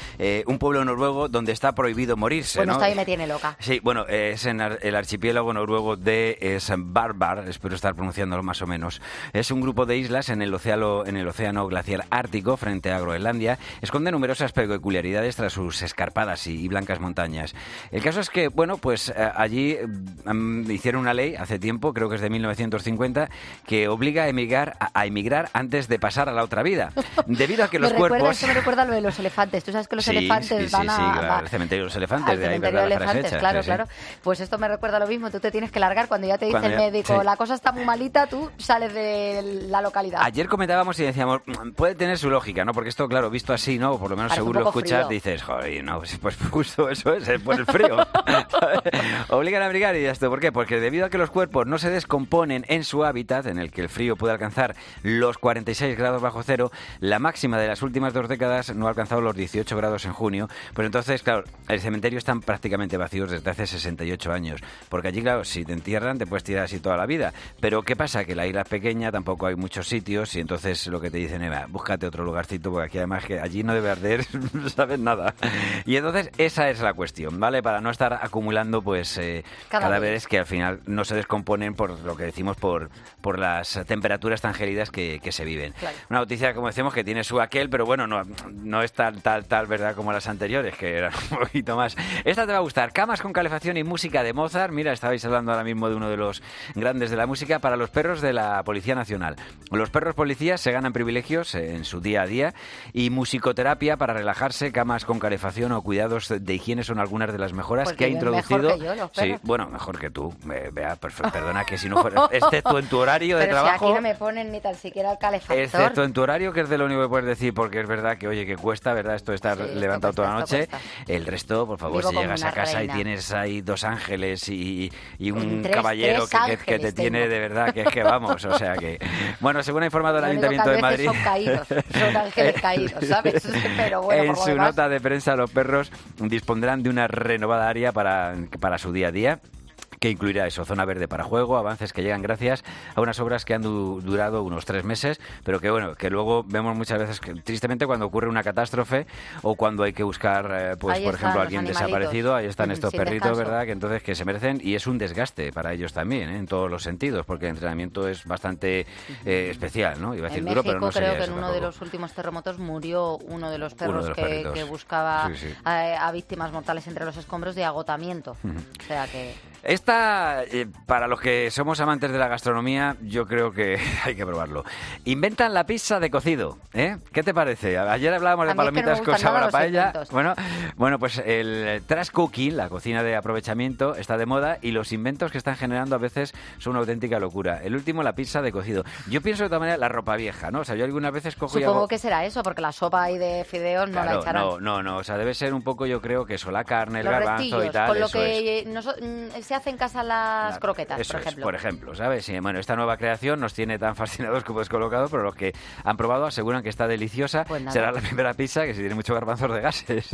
un pueblo noruego donde está prohibido morirse, Bueno, ¿no? esto ahí me tiene loca. Sí, bueno, es en el archipiélago noruego de Svalbard, espero estar pronunciándolo más o menos. Es un grupo de islas en el océano glaciar ártico frente a Groenlandia. Esconde numerosas peculiaridades tras sus escarpadas y blancas montañas. El caso es que, bueno, pues allí hicieron una ley hace tiempo, creo que es de 1950, que obliga a emigrar antes de pasar a la otra vida. Debido a que los cuerpos... Me recuerda lo de los elefantes. Tú sabes que los elefantes van a... Sí, claro, el cementerio de los elefantes. Al de ahí, cementerio de ¿verdad? La frase elefantes, hecha, claro. Pues esto me recuerda lo mismo. Tú te tienes que largar cuando ya te dice Cuando el médico, sí. la cosa está muy malita, tú sales de la localidad. Ayer comentábamos y decíamos, puede tener su lógica, ¿no? Porque esto, claro, visto así, ¿no? Por lo menos Parece según un lo poco escuchas, frío. dices, joder, no, pues justo eso es por el frío. ¿Sabes? Obligan a abrigar y esto, ¿por qué? Porque debido a que los cuerpos no se descomponen en su hábitat, en el que el frío puede alcanzar los 46 grados bajo cero, la máxima de las últimas 2 décadas no ha alcanzado los 18 grados en junio, pues entonces, claro, el cementerio están prácticamente vacíos desde hace 68 años, porque allí, claro, si te entierran te puedes tirar así toda la vida, pero ¿qué pasa? Que la isla es pequeña, tampoco hay muchos sitios y entonces lo que te dicen es, búscate otro lugarcito, porque aquí además que allí no debe arder, no sabes nada. Y entonces esa es la cuestión, ¿vale? Para no estar acumulando pues cadáveres que al final no se descomponen por lo que decimos, por las temperaturas tan gélidas que se viven. Claro. Una noticia, como decimos, que tiene su aquel, pero bueno, no es tal, ¿verdad?, como las anteriores, que eran un poquito más. Esta te va a gustar. Camas con calefacción y música de Mozart. Mira, estabais hablando ahora mismo de uno de los grandes de la música para los perros de la Policía Nacional. Los perros policías se ganan privilegios en su día a día y musicoterapia para relajarse, camas con calefacción o cuidados de higiene son algunas de las mejoras que ha introducido. Mejor que yo, los perros. Sí, bueno, mejor que tú. Vea, perdona que si no fuera, excepto en tu horario de trabajo. Pero si aquí no me ponen ni tan siquiera el calefactor. Excepto en tu horario, que es de lo único que puedes decir, porque es verdad que, oye, que cuesta, ¿verdad? Esto de estar levantado toda la noche. El resto, por favor, si llegas a casa y tienes ahí 2 ángeles y un caballero que te tiene de verdad, que es que vamos, o sea que... Bueno, según ha informado el Ayuntamiento de Madrid... Son caídos, son ángeles caídos, ¿sabes? Pero bueno, en su nota de prensa, los perros dispondrán de una renovada área para su día a día, que incluirá eso, zona verde para juego, avances que llegan gracias a unas obras que han durado unos 3 meses, pero que bueno, que luego vemos muchas veces que tristemente cuando ocurre una catástrofe o cuando hay que buscar, pues por ejemplo, a alguien desaparecido, ahí están estos perritos, descanso. ¿Verdad? Que entonces que se merecen, y es un desgaste para ellos también, en todos los sentidos, porque el entrenamiento es bastante especial, ¿no? Iba a decir en México, duro, pero no sería creo que eso en uno tampoco. de los últimos terremotos murió uno de los perros que buscaba sí. a víctimas mortales entre los escombros de agotamiento. O sea que... Esta, para los que somos amantes de la gastronomía, yo creo que hay que probarlo. Inventan la pizza de cocido, ¿eh? ¿Qué te parece? Ayer hablábamos de palomitas con sabor a paella. Bueno, pues el trash cooking, la cocina de aprovechamiento, está de moda y los inventos que están generando a veces son una auténtica locura. El último, la pizza de cocido. Yo pienso de todas maneras la ropa vieja, ¿no? O sea, yo algunas veces cojo Supongo que será eso, porque la sopa ahí de fideos no la echarán. No, o sea, debe ser un poco, yo creo, que eso, la carne, el los garbanzo y tal. Con lo que se hace en casa las croquetas, eso por ejemplo. Por ejemplo, ¿sabes? Y, bueno, esta nueva creación nos tiene tan fascinados como descolocados, pero los que han probado aseguran que está deliciosa. Pues será la primera pizza que si tiene mucho garbanzos de gases.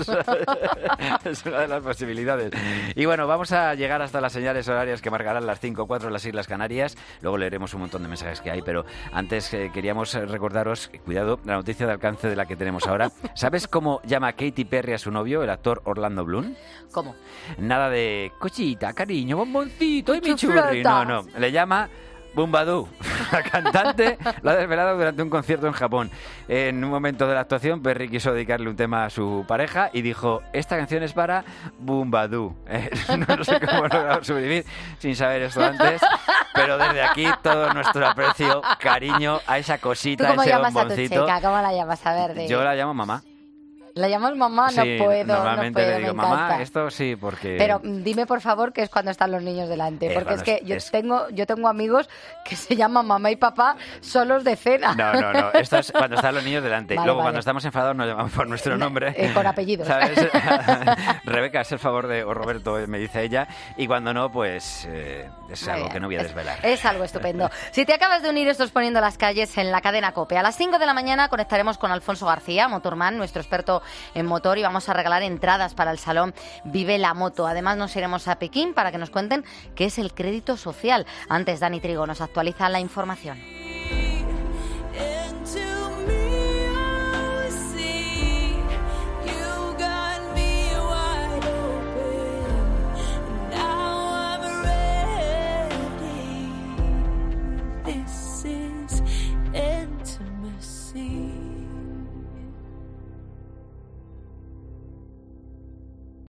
Es una de las posibilidades. Y bueno, vamos a llegar hasta las señales horarias que marcarán las 5:04 en las Islas Canarias. Luego leeremos un montón de mensajes que hay, pero antes queríamos recordaros, cuidado, la noticia de alcance de la que tenemos ahora. ¿Sabes cómo llama Katy Perry a su novio, el actor Orlando Bloom? ¿Cómo? Nada de cochita, cariño, bomboncito y mi churri. No, le llama Bumbadoo. La cantante lo ha desvelado durante un concierto en Japón. En un momento de la actuación, Perry quiso dedicarle un tema a su pareja y dijo, esta canción es para Bumbadoo. No sé cómo he logrado sobrevivir sin saber esto antes, pero desde aquí todo nuestro aprecio, cariño a esa cosita, ¿Tú ese cómo llamas bomboncito. A tu chica? ¿Cómo la llamas? A ver, Yo la llamo mamá. ¿La llamas mamá? Sí, no puedo. Normalmente no puedo, le digo mamá, esto sí, porque... Pero dime, por favor, que es cuando están los niños delante. Porque es que yo tengo amigos que se llaman mamá y papá solos de cena. No. Esto es cuando están los niños delante. Vale, Luego, cuando estamos enfadados, nos llamamos por nuestro nombre. Con apellidos. ¿Sabes? Rebeca, es el favor de... O Roberto, me dice ella. Y cuando no, pues... es algo que no voy a desvelar. Es algo estupendo. Si te acabas de unir, estás poniendo las calles en la cadena COPE. A las 5 de la mañana conectaremos con Alfonso García, motorman, nuestro experto en motor y vamos a regalar entradas para el Salón Vive la Moto. Además nos iremos a Pekín para que nos cuenten qué es el crédito social. Antes, Dani Trigo nos actualiza la información.